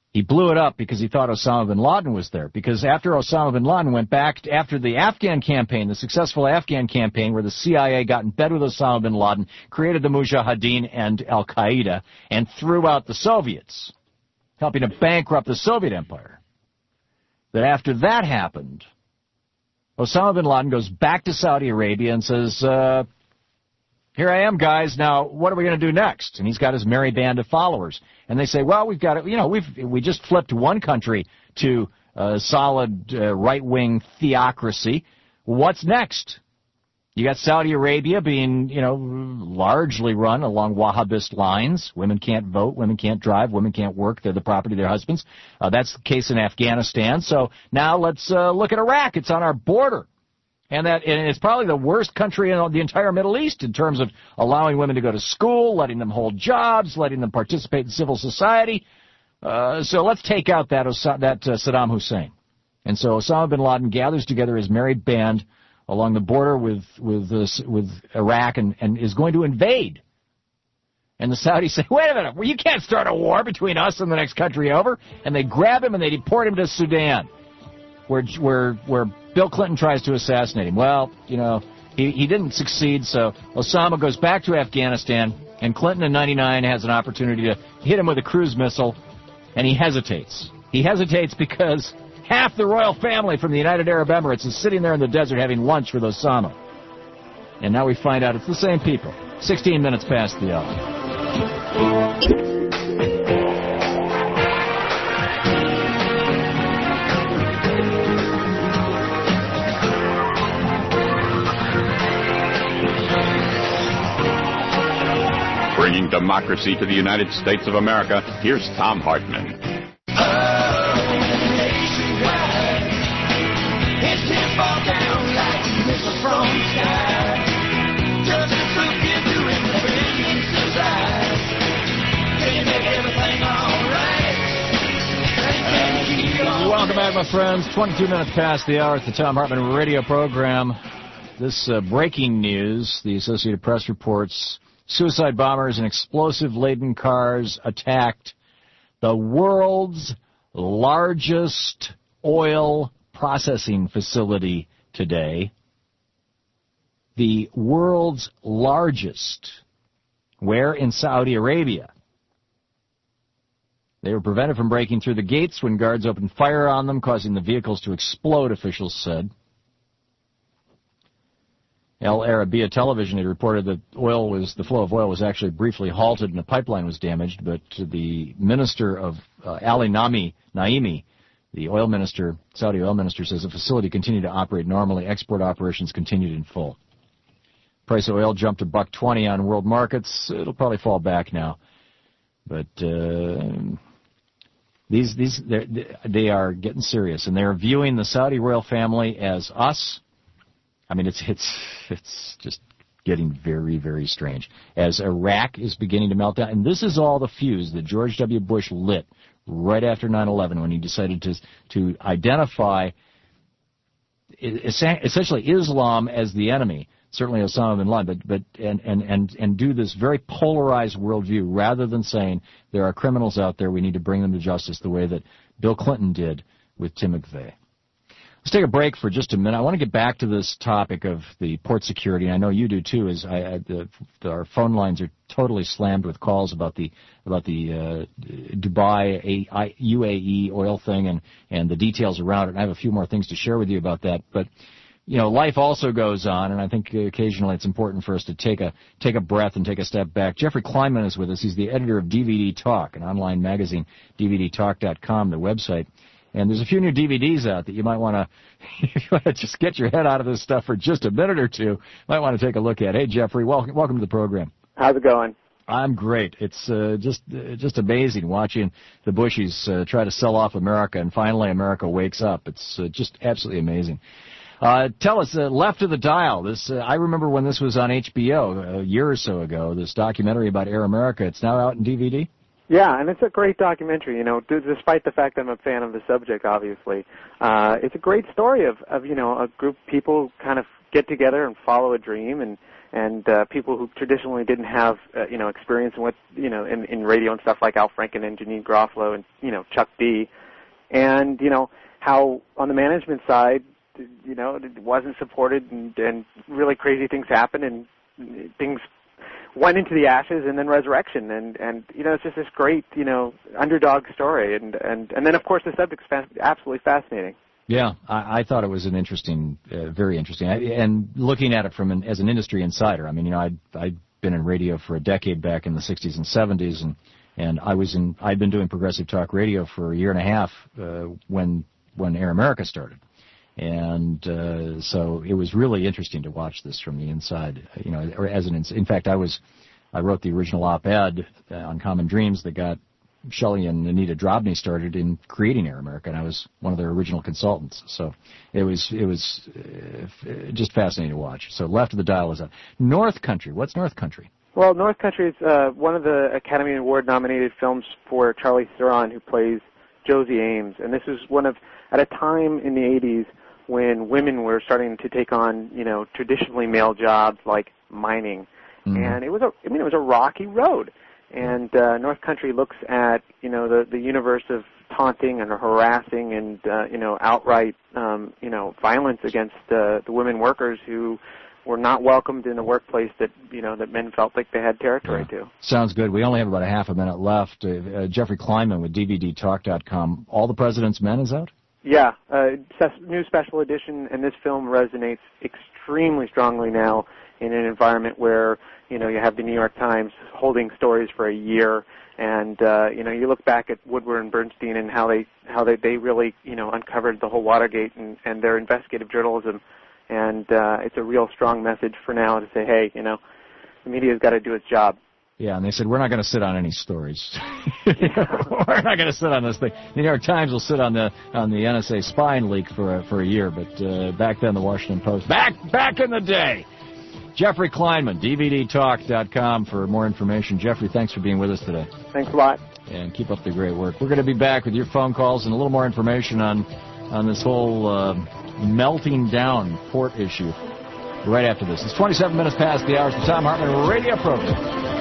He blew it up because he thought Osama bin Laden was there. Because after Osama bin Laden went back, after the Afghan campaign, the successful Afghan campaign where the C I A got in bed with Osama bin Laden, created the Mujahideen and Al-Qaeda, and threw out the Soviets, helping to bankrupt the Soviet Empire. That after that happened, Osama bin Laden goes back to Saudi Arabia and says, uh, here I am, guys. Now, what are we going to do next? And he's got his merry band of followers. And they say, well, we've got to, you know, we've we just flipped one country to a solid uh, right-wing theocracy. What's next? You got Saudi Arabia being, you know, largely run along Wahhabist lines. Women can't vote, women can't drive, women can't work. They're the property of their husbands. Uh, that's the case in Afghanistan. So now let's uh, look at Iraq. It's on our border. And that and it's probably the worst country in the entire Middle East in terms of allowing women to go to school, letting them hold jobs, letting them participate in civil society. Uh, so let's take out that, Os- that uh, Saddam Hussein. And so Osama bin Laden gathers together his merry band along the border with with uh, with Iraq and, and is going to invade. And the Saudis say, wait a minute, well, you can't start a war between us and the next country over. And they grab him and they deport him to Sudan, where where where Bill Clinton tries to assassinate him. Well, you know, he, he didn't succeed, so Osama goes back to Afghanistan, and Clinton in ninety-nine has an opportunity to hit him with a cruise missile, and he hesitates. He hesitates because half the royal family from the United Arab Emirates is sitting there in the desert having lunch with Osama. And now we find out it's the same people. sixteen minutes past the hour. Bringing democracy to the United States of America, here's Thom Hartmann. Welcome back, my friends. twenty-two minutes past the hour. It's the Thom Hartmann radio program. This uh, breaking news, the Associated Press reports, suicide bombers and explosive-laden cars attacked the world's largest oil processing facility today. The world's largest. Where? In Saudi Arabia. They were prevented from breaking through the gates when guards opened fire on them, causing the vehicles to explode, officials said. Al Arabiya Television had reported that oil was the flow of oil was actually briefly halted and a pipeline was damaged, but the minister of uh, Ali Nami, Naimi, the oil minister, Saudi oil minister, says the facility continued to operate normally. Export operations continued in full. Price of oil jumped to buck twenty on world markets. It'll probably fall back now, but uh, these these they are getting serious, and they're viewing the Saudi royal family as us. I mean, it's it's it's just getting very, very strange. As Iraq is beginning to melt down, and this is all the fuse that George W. Bush lit right after nine eleven when he decided to to identify essentially Islam as the enemy, certainly Osama bin Laden, but but and and and and do this very polarized worldview rather than saying there are criminals out there, we need to bring them to justice the way that Bill Clinton did with Tim McVeigh. Let's take a break for just a minute. I want to get back to this topic of the port security, and I know you do too. As I, I the, the, our phone lines are totally slammed with calls about the about the uh, Dubai a, I, U A E oil thing and and the details around it. And I have a few more things to share with you about that, but you know, life also goes on, and I think occasionally it's important for us to take a take a breath and take a step back. Jeffrey Kleinman is with us. He's the editor of D V D Talk, an online magazine, D V D talk dot com, the website. And there's a few new D V Ds out that you might want to, if you want to just get your head out of this stuff for just a minute or two, might want to take a look at. Hey, Jeffrey, welcome, welcome to the program. How's it going? I'm great. It's uh, just uh, just amazing watching the Bushies uh, try to sell off America, and finally America wakes up. It's uh, just absolutely amazing. Uh, tell us, uh, Left of the Dial. This uh, I remember when this was on H B O a year or so ago, this documentary about Air America. It's now out in D V D? Yeah, and it's a great documentary, you know, d- despite the fact that I'm a fan of the subject, obviously. Uh, it's a great story of, of, you know, a group of people kind of get together and follow a dream and, and uh, people who traditionally didn't have, uh, you know, experience in what, you know, in, in radio and stuff, like Al Franken and Janine Garofalo and, you know, Chuck D. And, you know, how on the management side, you know, it wasn't supported, and, and really crazy things happened, and things went into the ashes and then resurrection. And, and you know, it's just this great, you know, underdog story. And, and, and then, of course, the subject's fa- absolutely fascinating. Yeah, I, I thought it was an interesting, uh, very interesting. I, and looking at it from an, as an industry insider, I mean, you know, I'd, I'd been in radio for a decade back in the sixties and seventies, and, and I was in, I'd been doing progressive talk radio for a year and a half uh, when when Air America started. And uh, so it was really interesting to watch this from the inside. You know, or as an, in fact, I was, I wrote the original op-ed uh, on Common Dreams that got Shelley and Anita Drobny started in creating Air America, and I was one of their original consultants. So it was it was uh, just fascinating to watch. So Left of the Dial is up. North Country. What's North Country? Well, North Country is uh, one of the Academy Award-nominated films for Charlie Theron, who plays Josie Ames, and this is one of, at a time in the eighties when women were starting to take on, you know, traditionally male jobs like mining. Mm-hmm. And it was a, I mean, it was a rocky road. And uh, North Country looks at, you know, the, the universe of taunting and harassing and, uh, you know, outright, um, you know, violence against uh, the women workers who were not welcomed in a workplace that, you know, that men felt like they had territory yeah. to. Sounds good. We only have about a half a minute left. Uh, uh, Jeffrey Kleinman with D V D talk dot com. All the President's Men is out? Yeah, uh, new special edition, and this film resonates extremely strongly now in an environment where, you know, you have the New York Times holding stories for a year, and, uh, you know, you look back at Woodward and Bernstein and how they, how they, they really, you know, uncovered the whole Watergate and, and their investigative journalism, and uh, it's a real strong message for now to say, hey, you know, the media's got to do its job. Yeah, and they said, we're not going to sit on any stories. We're not going to sit on this thing. The New York Times will sit on the on the N S A spying leak for a, for a year, but uh, back then the Washington Post, back back in the day. Jeffrey Kleinman, D V D talk dot com for more information. Jeffrey, thanks for being with us today. Thanks a lot. And keep up the great work. We're going to be back with your phone calls and a little more information on, on this whole uh, melting down port issue right after this. It's twenty-seven minutes past the hour of the Thom Hartmann radio program.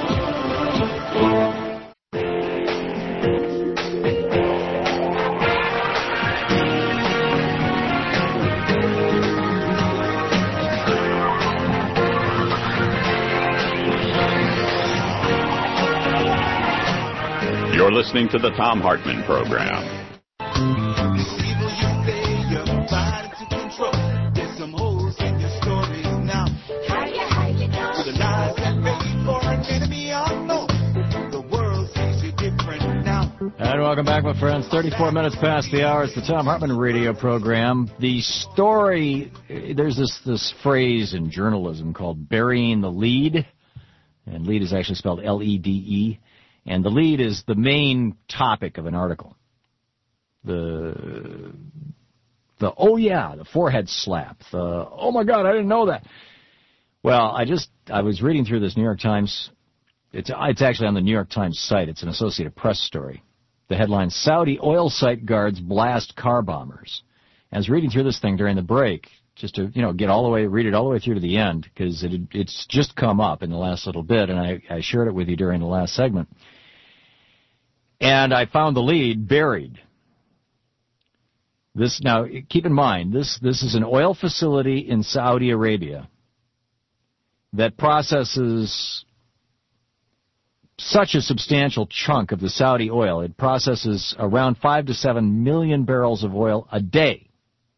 You're listening to the Thom Hartmann program. And welcome back, my friends. thirty-four minutes past the hour. It's the Thom Hartmann radio program. The story, there's this, this phrase in journalism called burying the lead. And lead is actually spelled L E D E. And the lead is the main topic of an article. The, the oh yeah, the forehead slap. The, oh my God, I didn't know that. Well, I just, I was reading through this New York Times. It's, it's actually on the New York Times site. It's an Associated Press story. The headline, Saudi oil site guards blast car bombers. I was reading through this thing during the break, just to, you know, get all the way, read it all the way through to the end, because it, it's just come up in the last little bit, and I, I shared it with you during the last segment. And I found the lead buried. This, now, keep in mind, this, this is an oil facility in Saudi Arabia that processes such a substantial chunk of the Saudi oil. It processes around five to seven million barrels of oil a day.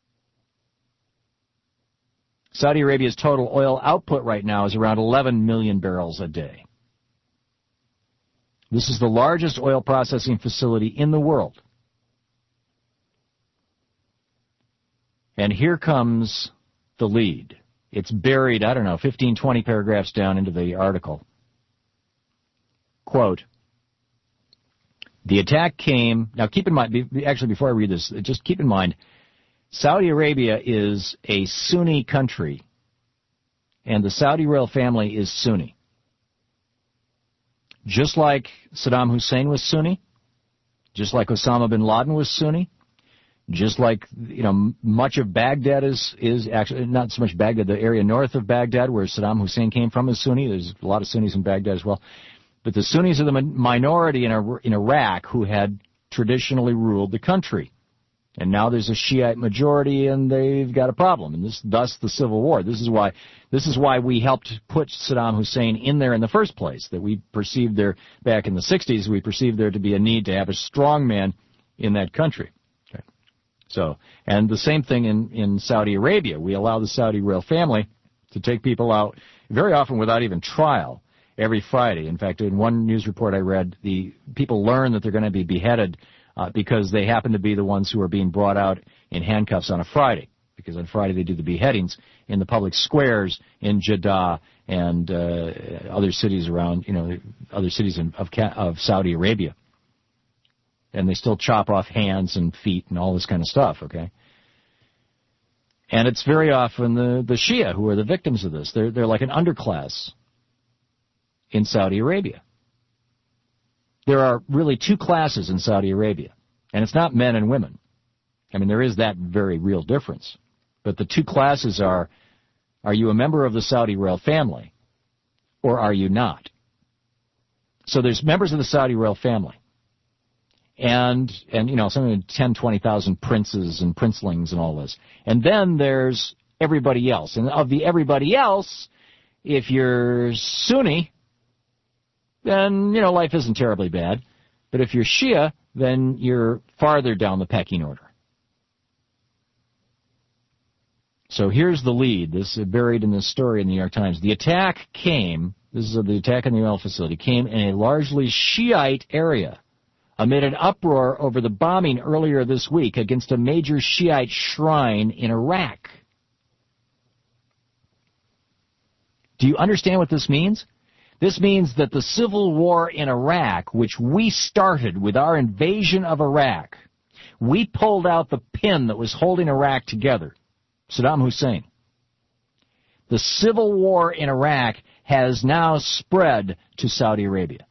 Saudi Arabia's total oil output right now is around eleven million barrels a day. This is the largest oil processing facility in the world. And here comes the lead. It's buried, I don't know, fifteen, twenty paragraphs down into the article. Quote, the attack came, now keep in mind, actually before I read this, just keep in mind, Saudi Arabia is a Sunni country, and the Saudi royal family is Sunni. Just like Saddam Hussein was Sunni, just like Osama bin Laden was Sunni, Just like, you know, much of Baghdad is, is actually, not so much Baghdad, the area north of Baghdad where Saddam Hussein came from is Sunni. There's a lot of Sunnis in Baghdad as well. But the Sunnis are the minority in, in Iraq who had traditionally ruled the country. And now there's a Shiite majority, and they've got a problem. And this, thus the civil war. This is why, this is why we helped put Saddam Hussein in there in the first place. That we perceived there back in the sixties, we perceived there to be a need to have a strong man in that country. Okay. So, and the same thing in in Saudi Arabia. We allow the Saudi royal family to take people out very often without even trial every Friday. In fact, in one news report I read, the people learn that they're going to be beheaded Uh, because they happen to be the ones who are being brought out in handcuffs on a Friday. Because on Friday they do the beheadings in the public squares in Jeddah and uh, other cities around, you know, other cities in, of, of Saudi Arabia. And they still chop off hands and feet and all this kind of stuff, okay? And it's very often the, the Shia who are the victims of this. They're, they're like an underclass in Saudi Arabia. There are really two classes in Saudi Arabia, and it's not men and women. I mean, there is that very real difference. But the two classes are, are you a member of the Saudi royal family, or are you not? So there's members of the Saudi royal family, and, and you know, something ten, twenty thousand princes and princelings and all this. And then there's everybody else. And of the everybody else, if you're Sunni, then, you know, life isn't terribly bad. But if you're Shia, then you're farther down the pecking order. So here's the lead. This is buried in this story in the New York Times. The attack came, this is the attack on the oil facility, came in a largely Shiite area amid an uproar over the bombing earlier this week against a major Shiite shrine in Iraq. Do you understand what this means? This means that the civil war in Iraq, which we started with our invasion of Iraq, we pulled out the pin that was holding Iraq together, Saddam Hussein. The civil war in Iraq has now spread to Saudi Arabia.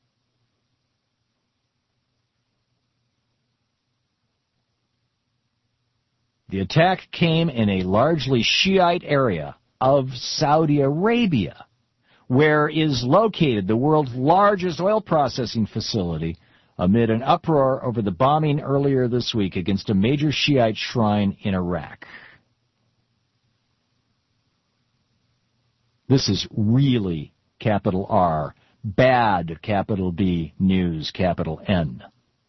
The attack came in a largely Shiite area of Saudi Arabia, where is located the world's largest oil processing facility, amid an uproar over the bombing earlier this week against a major Shiite shrine in Iraq. This is really, capital R, bad, capital B, news, capital N.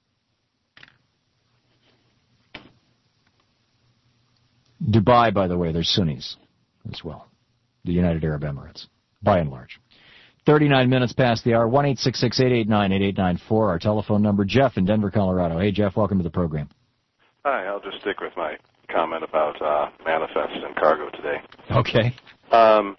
Dubai, by the way, they're Sunnis as well, the United Arab Emirates. By and large. thirty-nine minutes past the hour, one eight six six, eight eight nine, eight eight nine four, our telephone number. Jeff in Denver, Colorado. Hey, Jeff, welcome to the program. Hi, I'll just stick with my comment about uh, manifests and cargo today. Okay. Um,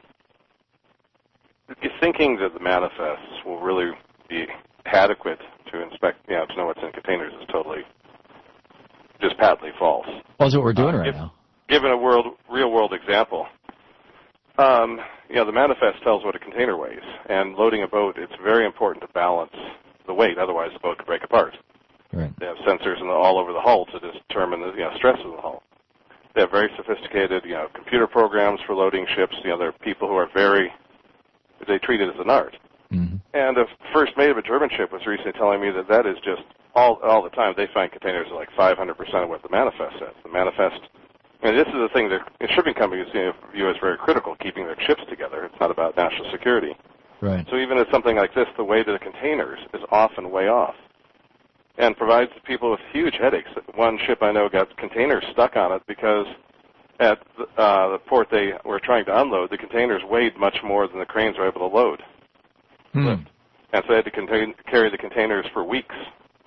you're thinking that the manifests will really be adequate to inspect, you know, to know what's in containers is totally just patently false. Well, that's what we're doing uh, right if, now. Given a world, real-world example, Um, you know, the manifest tells what a container weighs, and loading a boat, it's very important to balance the weight, otherwise the boat could break apart. Right. They have sensors in the, all over the hull to determine the you know, stress of the hull. They have very sophisticated, you know, computer programs for loading ships. You know, there are people who are very, they treat it as an art. Mm-hmm. And the first mate of a German ship was recently telling me that that is just all all the time. They find containers are like five hundred percent of what the manifest says. The manifest. And this is the thing that shipping companies you know, view as very critical, keeping their ships together. It's not about national security. Right. So even at something like this, the weight of the containers is often way off and provides people with huge headaches. One ship I know got containers stuck on it because at the, uh, the port they were trying to unload, the containers weighed much more than the cranes were able to load. Hmm. And so they had to contain, carry the containers for weeks.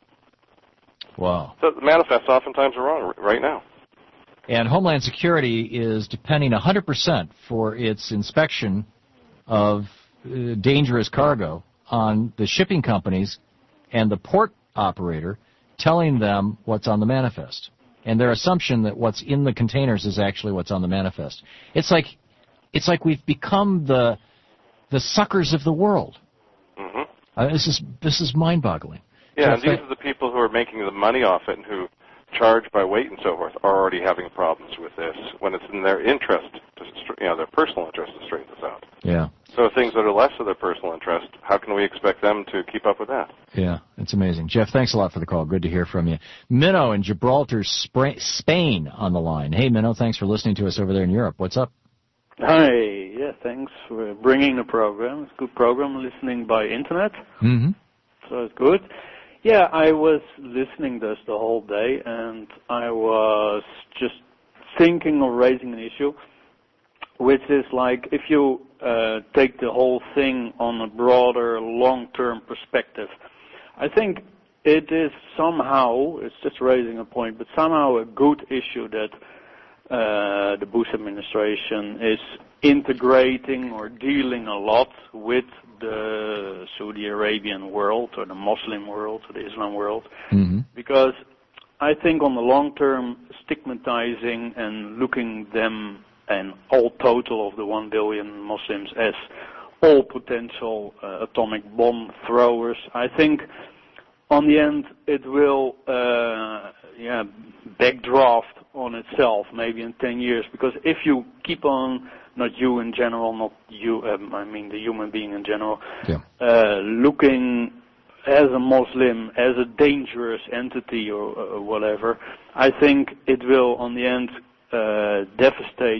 Wow. So the manifests oftentimes are wrong right now. And Homeland Security is depending one hundred percent for its inspection of uh, dangerous cargo on the shipping companies and the port operator telling them what's on the manifest. And their assumption that what's in the containers is actually what's on the manifest. It's like it's like we've become the the suckers of the world. Mm-hmm. Uh, this is this is mind-boggling. Yeah, so and these are the people who are making the money off it and who charge by weight and so forth are already having problems with this when it's in their interest, to, you know, their personal interest to straighten this out. Yeah. So things that are less of their personal interest, how can we expect them to keep up with that? Yeah, it's amazing. Jeff, thanks a lot for the call. Good to hear from you. Minnow in Gibraltar, Spain on the line. Hey, Minnow, thanks for listening to us over there in Europe. What's up? Hi, yeah, thanks for bringing the program. It's a good program, listening by internet. Mm-hmm. So it's good. Yeah, I was listening this the whole day, and I was just thinking of raising an issue, which is like if you uh, take the whole thing on a broader, long-term perspective, I think it is somehow, it's just raising a point, but somehow a good issue that uh, the Bush administration is integrating or dealing a lot with the Saudi Arabian world or the Muslim world or the Islam world, mm-hmm. because I think on the long term, stigmatizing and looking them and all total of the one billion Muslims as all potential uh, atomic bomb throwers, I think on the end it will uh, yeah, backdraft on itself maybe in ten years, because if you keep on, not you in general, not you, um, I mean the human being in general, yeah. uh, looking as a Muslim, as a dangerous entity or uh, whatever, I think it will, on the end, uh, devastate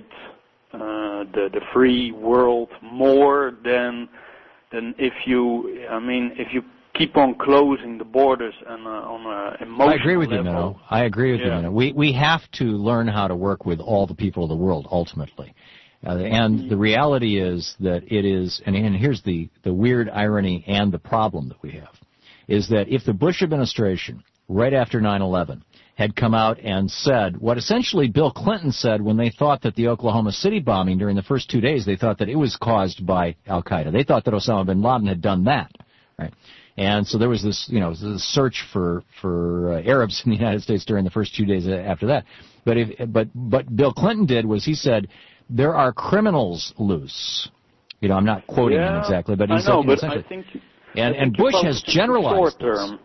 uh, the the free world more than than if you, I mean, if you keep on closing the borders and uh, on an emotional I agree with level. you, Minnow. I agree with yeah. you, Minnow. We we have to learn how to work with all the people of the world ultimately. Uh, and the reality is that it is, and, and here's the, the weird irony and the problem that we have, is that if the Bush administration, right after nine eleven, had come out and said what essentially Bill Clinton said when they thought that the Oklahoma City bombing during the first two days, they thought that it was caused by Al-Qaeda. They thought that Osama bin Laden had done that, right? And so there was this, you know, this search for for uh, Arabs in the United States during the first two days after that. But if, but but Bill Clinton did was he said, there are criminals loose. You know, I'm not quoting yeah, him exactly, but he I said, know, you know, but I think, and, I and think Bush has generalized short term.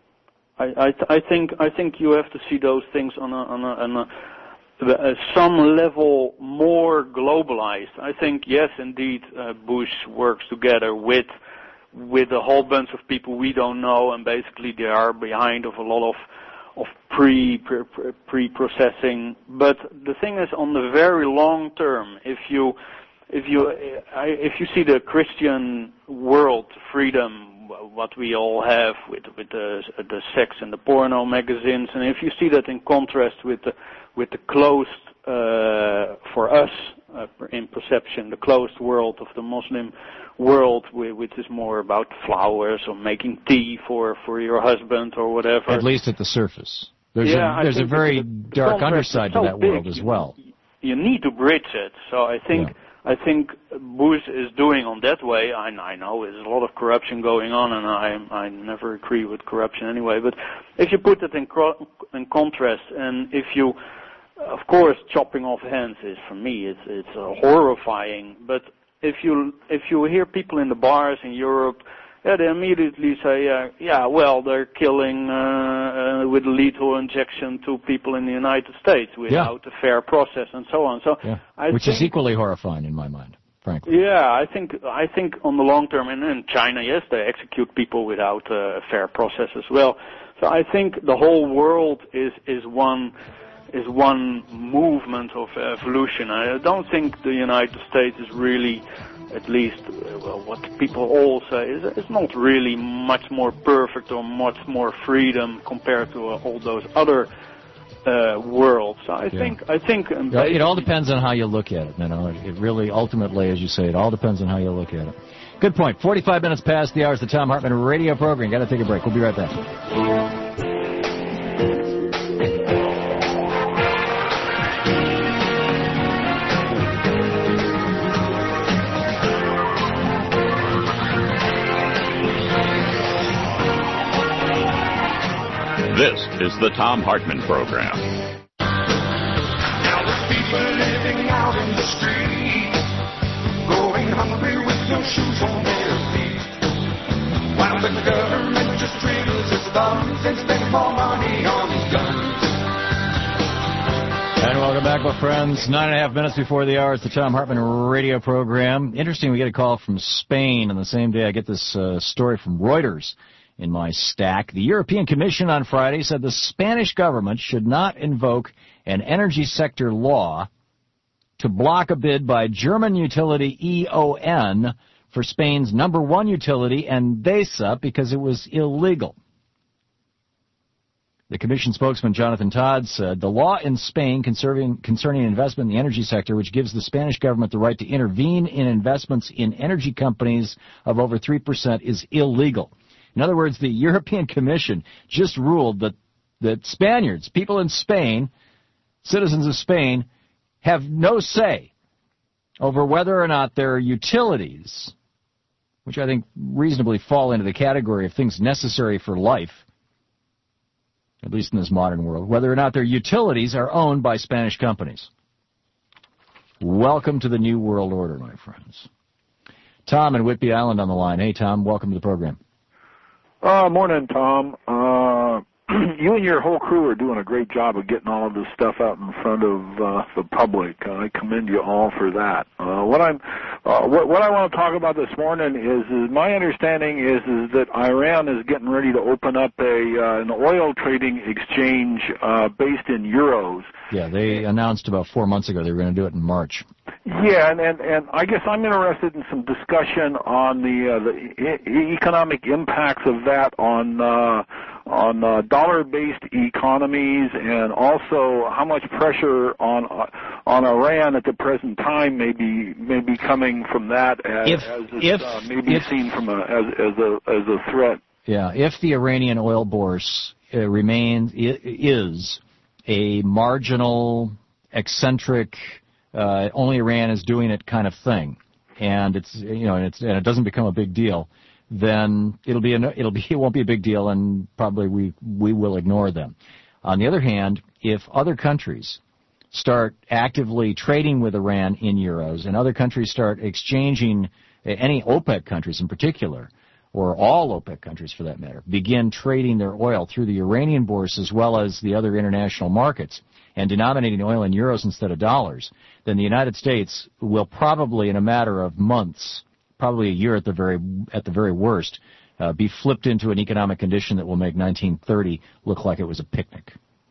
I, I I think I think you have to see those things on a on a, on a, a some level more globalized. I think yes, indeed, uh, Bush works together with with a whole bunch of people we don't know, and basically they are behind of a lot of of pre, pre pre-processing. But the thing is, on the very long term, if you if you I, if you see the Christian world freedom, what we all have with with the the sex and the porno magazines, and if you see that in contrast with the with the closed uh, for us uh, in perception, the closed world of the Muslim world, which is more about flowers or making tea for, for your husband or whatever. At least at the surface. There's yeah, a, there's a very the, the dark underside so to that big, world as well. You, you need to bridge it. So I think yeah. I think Bush is doing on that way. I, I know there's a lot of corruption going on, and I I never agree with corruption anyway. But if you put it in in contrast, and if you, of course, chopping off hands is for me it's it's uh, horrifying, but If you if you hear people in the bars in Europe, yeah, they immediately say, uh, yeah, well, they're killing uh, uh, with lethal injection to people in the United States without yeah. a fair process and so on. So, yeah. I which think, is equally horrifying in my mind, frankly. Yeah, I think I think on the long term, and in China, yes, they execute people without uh, a fair process as well. So I think the whole world is is one. is one movement of evolution. I don't think the United States is really, at least well, what people all say, is, is not really much more perfect or much more freedom compared to uh, all those other uh, worlds. So I yeah. think, I think, um, yeah, it all depends on how you look at it. You know, it really, ultimately, as you say, it all depends on how you look at it. Good point. forty-five minutes past the hour is the Thom Hartmann radio program. Got to take a break. We'll be right back. This is the Thom Hartmann Program. Now the people living out in the street, going hungry with no shoes on their feet, while the government just twiddles its thumbs and spends more money on guns. Welcome back, my friends. Nine and a half minutes before the hour. It's the Thom Hartmann radio program. Interesting, we get a call from Spain on the same day I get this uh, story from Reuters in my stack. The European Commission on Friday said the Spanish government should not invoke an energy sector law to block a bid by German utility E O N for Spain's number one utility, Endesa, because it was illegal. The Commission spokesman, Jonathan Todd, said the law in Spain concerning, concerning investment in the energy sector, which gives the Spanish government the right to intervene in investments in energy companies of over three percent, is illegal. In other words, the European Commission just ruled that, that Spaniards, people in Spain, citizens of Spain, have no say over whether or not their utilities, which I think reasonably fall into the category of things necessary for life, at least in this modern world, whether or not their utilities are owned by Spanish companies. Welcome to the New World Order, my friends. Tom in Whidbey Island on the line. Hey, Tom, welcome to the program. Uh, morning, Tom. Uh, you and your whole crew are doing a great job of getting all of this stuff out in front of uh, the public. Uh, I commend you all for that. Uh, what I'm, uh, what, what I want to talk about this morning is, is my understanding is, is that Iran is getting ready to open up a uh, an oil trading exchange uh, based in euros. Yeah, they announced about four months ago they were going to do it in March. Yeah, and, and, and I guess I'm interested in some discussion on the, uh, the e- economic impacts of that on uh, on uh, dollar-based economies, and also how much pressure on uh, on Iran at the present time may be may be coming from that, as, if, as it's if, uh, maybe if, seen from a as, as a as a threat. Yeah, if the Iranian oil bourse uh, remains is a marginal, eccentric, uh, only Iran is doing it kind of thing, and it's you know and it's and it doesn't become a big deal, then it'll be an, it'll be it won't be a big deal, and probably we we will ignore them. On the other hand, if other countries start actively trading with Iran in euros, and other countries start exchanging, any OPEC countries in particular, or all OPEC countries for that matter, begin trading their oil through the Iranian bourse as well as the other international markets and denominating oil in euros instead of dollars, then the United States will probably, in a matter of months, probably a year at the very at the very worst, uh, be flipped into an economic condition that will make nineteen thirty look like it was a picnic.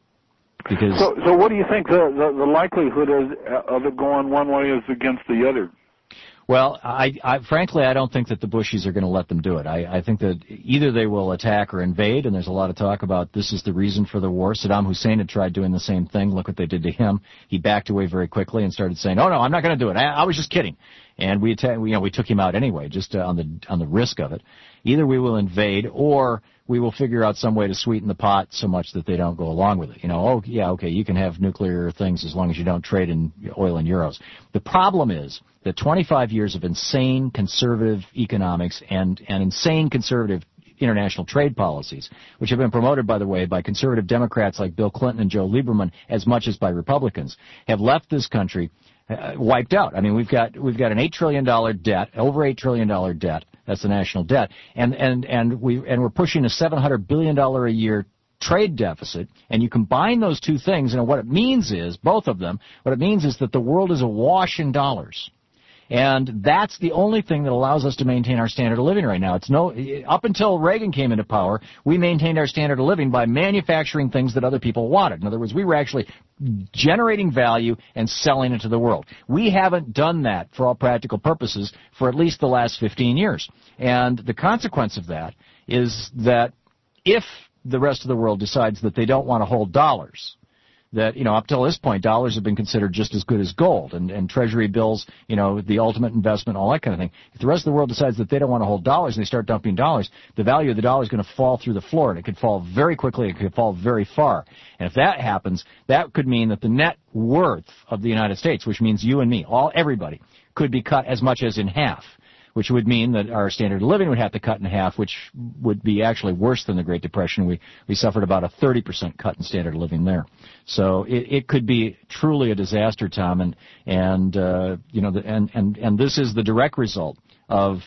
Because So, so what do you think the, the, the likelihood is of it going one way is against the other? Well, I, I, frankly, I don't think that the Bushies are going to let them do it. I, I think that either they will attack or invade, and there's a lot of talk about this is the reason for the war. Saddam Hussein had tried doing the same thing. Look what they did to him. He backed away very quickly and started saying, "Oh no, I'm not going to do it. I, I was just kidding." And we, atta- we, you know, we took him out anyway, just uh, on the on the risk of it. Either we will invade, or we will figure out some way to sweeten the pot so much that they don't go along with it. You know, oh yeah, okay, you can have nuclear things as long as you don't trade in oil and euros. The problem is that twenty-five years of insane conservative economics and, and insane conservative international trade policies, which have been promoted, by the way, by conservative Democrats like Bill Clinton and Joe Lieberman as much as by Republicans, have left this country uh, wiped out. I mean, we've got we've got an eight trillion dollars debt, over eight trillion dollars debt. That's the national debt, and and and we and we're pushing a seven hundred billion dollars a year trade deficit. And you combine those two things, and what it means is, both of them, what it means is that the world is awash in dollars. And that's the only thing that allows us to maintain our standard of living right now. It's no, up until Reagan came into power, we maintained our standard of living by manufacturing things that other people wanted. In other words, we were actually generating value and selling it to the world. We haven't done that for all practical purposes for at least the last fifteen years. And the consequence of that is that if the rest of the world decides that they don't want to hold dollars, that, you know, up till this point, dollars have been considered just as good as gold, and, and treasury bills, you know, the ultimate investment, all that kind of thing. If the rest of the world decides that they don't want to hold dollars and they start dumping dollars, the value of the dollar is going to fall through the floor, and it could fall very quickly, it could fall very far. And if that happens, that could mean that the net worth of the United States, which means you and me, all everybody, could be cut as much as in half, which would mean that our standard of living would have to cut in half, which would be actually worse than the Great Depression. We we suffered about a thirty percent cut in standard of living there. So it, it could be truly a disaster, Tom, and and uh, you know, the, and and and this is the direct result of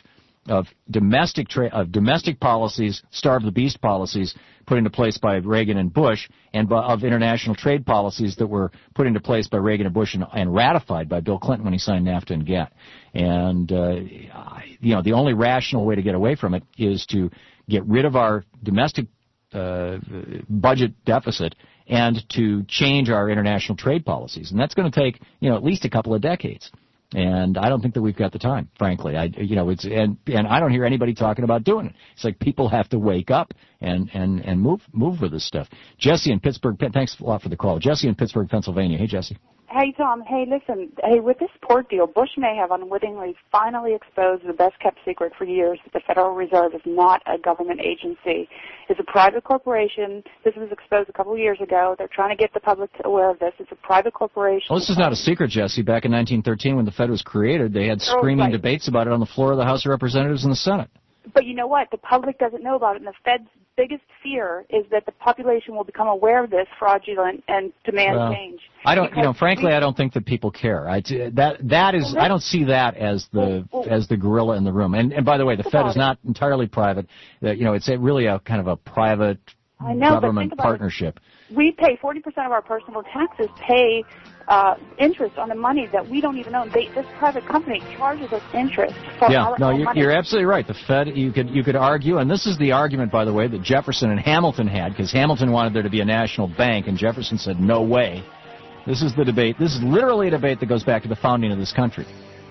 of domestic tra- of domestic policies, starve the beast policies put into place by Reagan and Bush, and by, of international trade policies that were put into place by Reagan and Bush and, and ratified by Bill Clinton when he signed NAFTA and GATT. And uh, you know, the only rational way to get away from it is to get rid of our domestic uh, budget deficit and to change our international trade policies. And that's going to take, you know, at least a couple of decades. And I don't think that we've got the time, frankly. I, you know, it's and and I don't hear anybody talking about doing it. It's like people have to wake up and and and move move with this stuff. Jesse in Pittsburgh, thanks a lot for the call. Jesse in Pittsburgh, Pennsylvania. Hey, Jesse. Hey, Tom. Hey, listen. Hey, with this port deal, Bush may have unwittingly finally exposed the best-kept secret for years that the Federal Reserve is not a government agency. It's a private corporation. This was exposed a couple of years ago. They're trying to get the public aware of this. It's a private corporation. Well, this is not a secret, Jesse. Back in nineteen thirteen, when the Fed was created, they had screaming right. debates about it on the floor of the House of Representatives and the Senate. But you know what? The public doesn't know about it, and the Fed's biggest fear is that the population will become aware of this fraudulent and demand well, change. I don't, you know, frankly, we, I don't think that people care. I, that that is, I don't see that as the well, as the gorilla in the room. And and by the way, the Fed is not entirely private. Uh, you know, it's a, really a kind of a private I know, government but think about partnership. It. We pay forty percent of our personal taxes pay uh, interest on the money that we don't even own. They, this private company charges us interest for yeah, our no, own you're, money. you're absolutely right. The Fed, you could you could argue, and this is the argument, by the way, that Jefferson and Hamilton had, because Hamilton wanted there to be a national bank, and Jefferson said, no way. This is the debate. This is literally a debate that goes back to the founding of this country.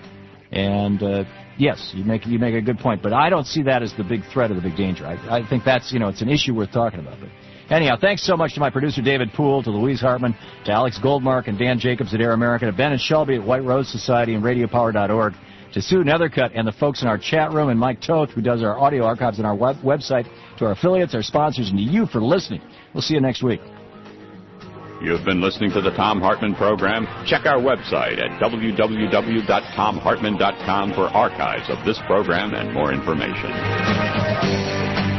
And uh, yes, you make you make a good point, but I don't see that as the big threat or the big danger. I, I think that's, you know, it's an issue worth talking about. But anyhow, thanks so much to my producer David Poole, to Louise Hartman, to Alex Goldmark and Dan Jacobs at Air America, to Ben and Shelby at White Rose Society and radio power dot org, to Sue Nethercutt and the folks in our chat room, and Mike Toth, who does our audio archives on our web- website, to our affiliates, our sponsors, and to you for listening. We'll see you next week. You've been listening to the Thom Hartmann Program. Check our website at w w w dot thom hartmann dot com for archives of this program and more information.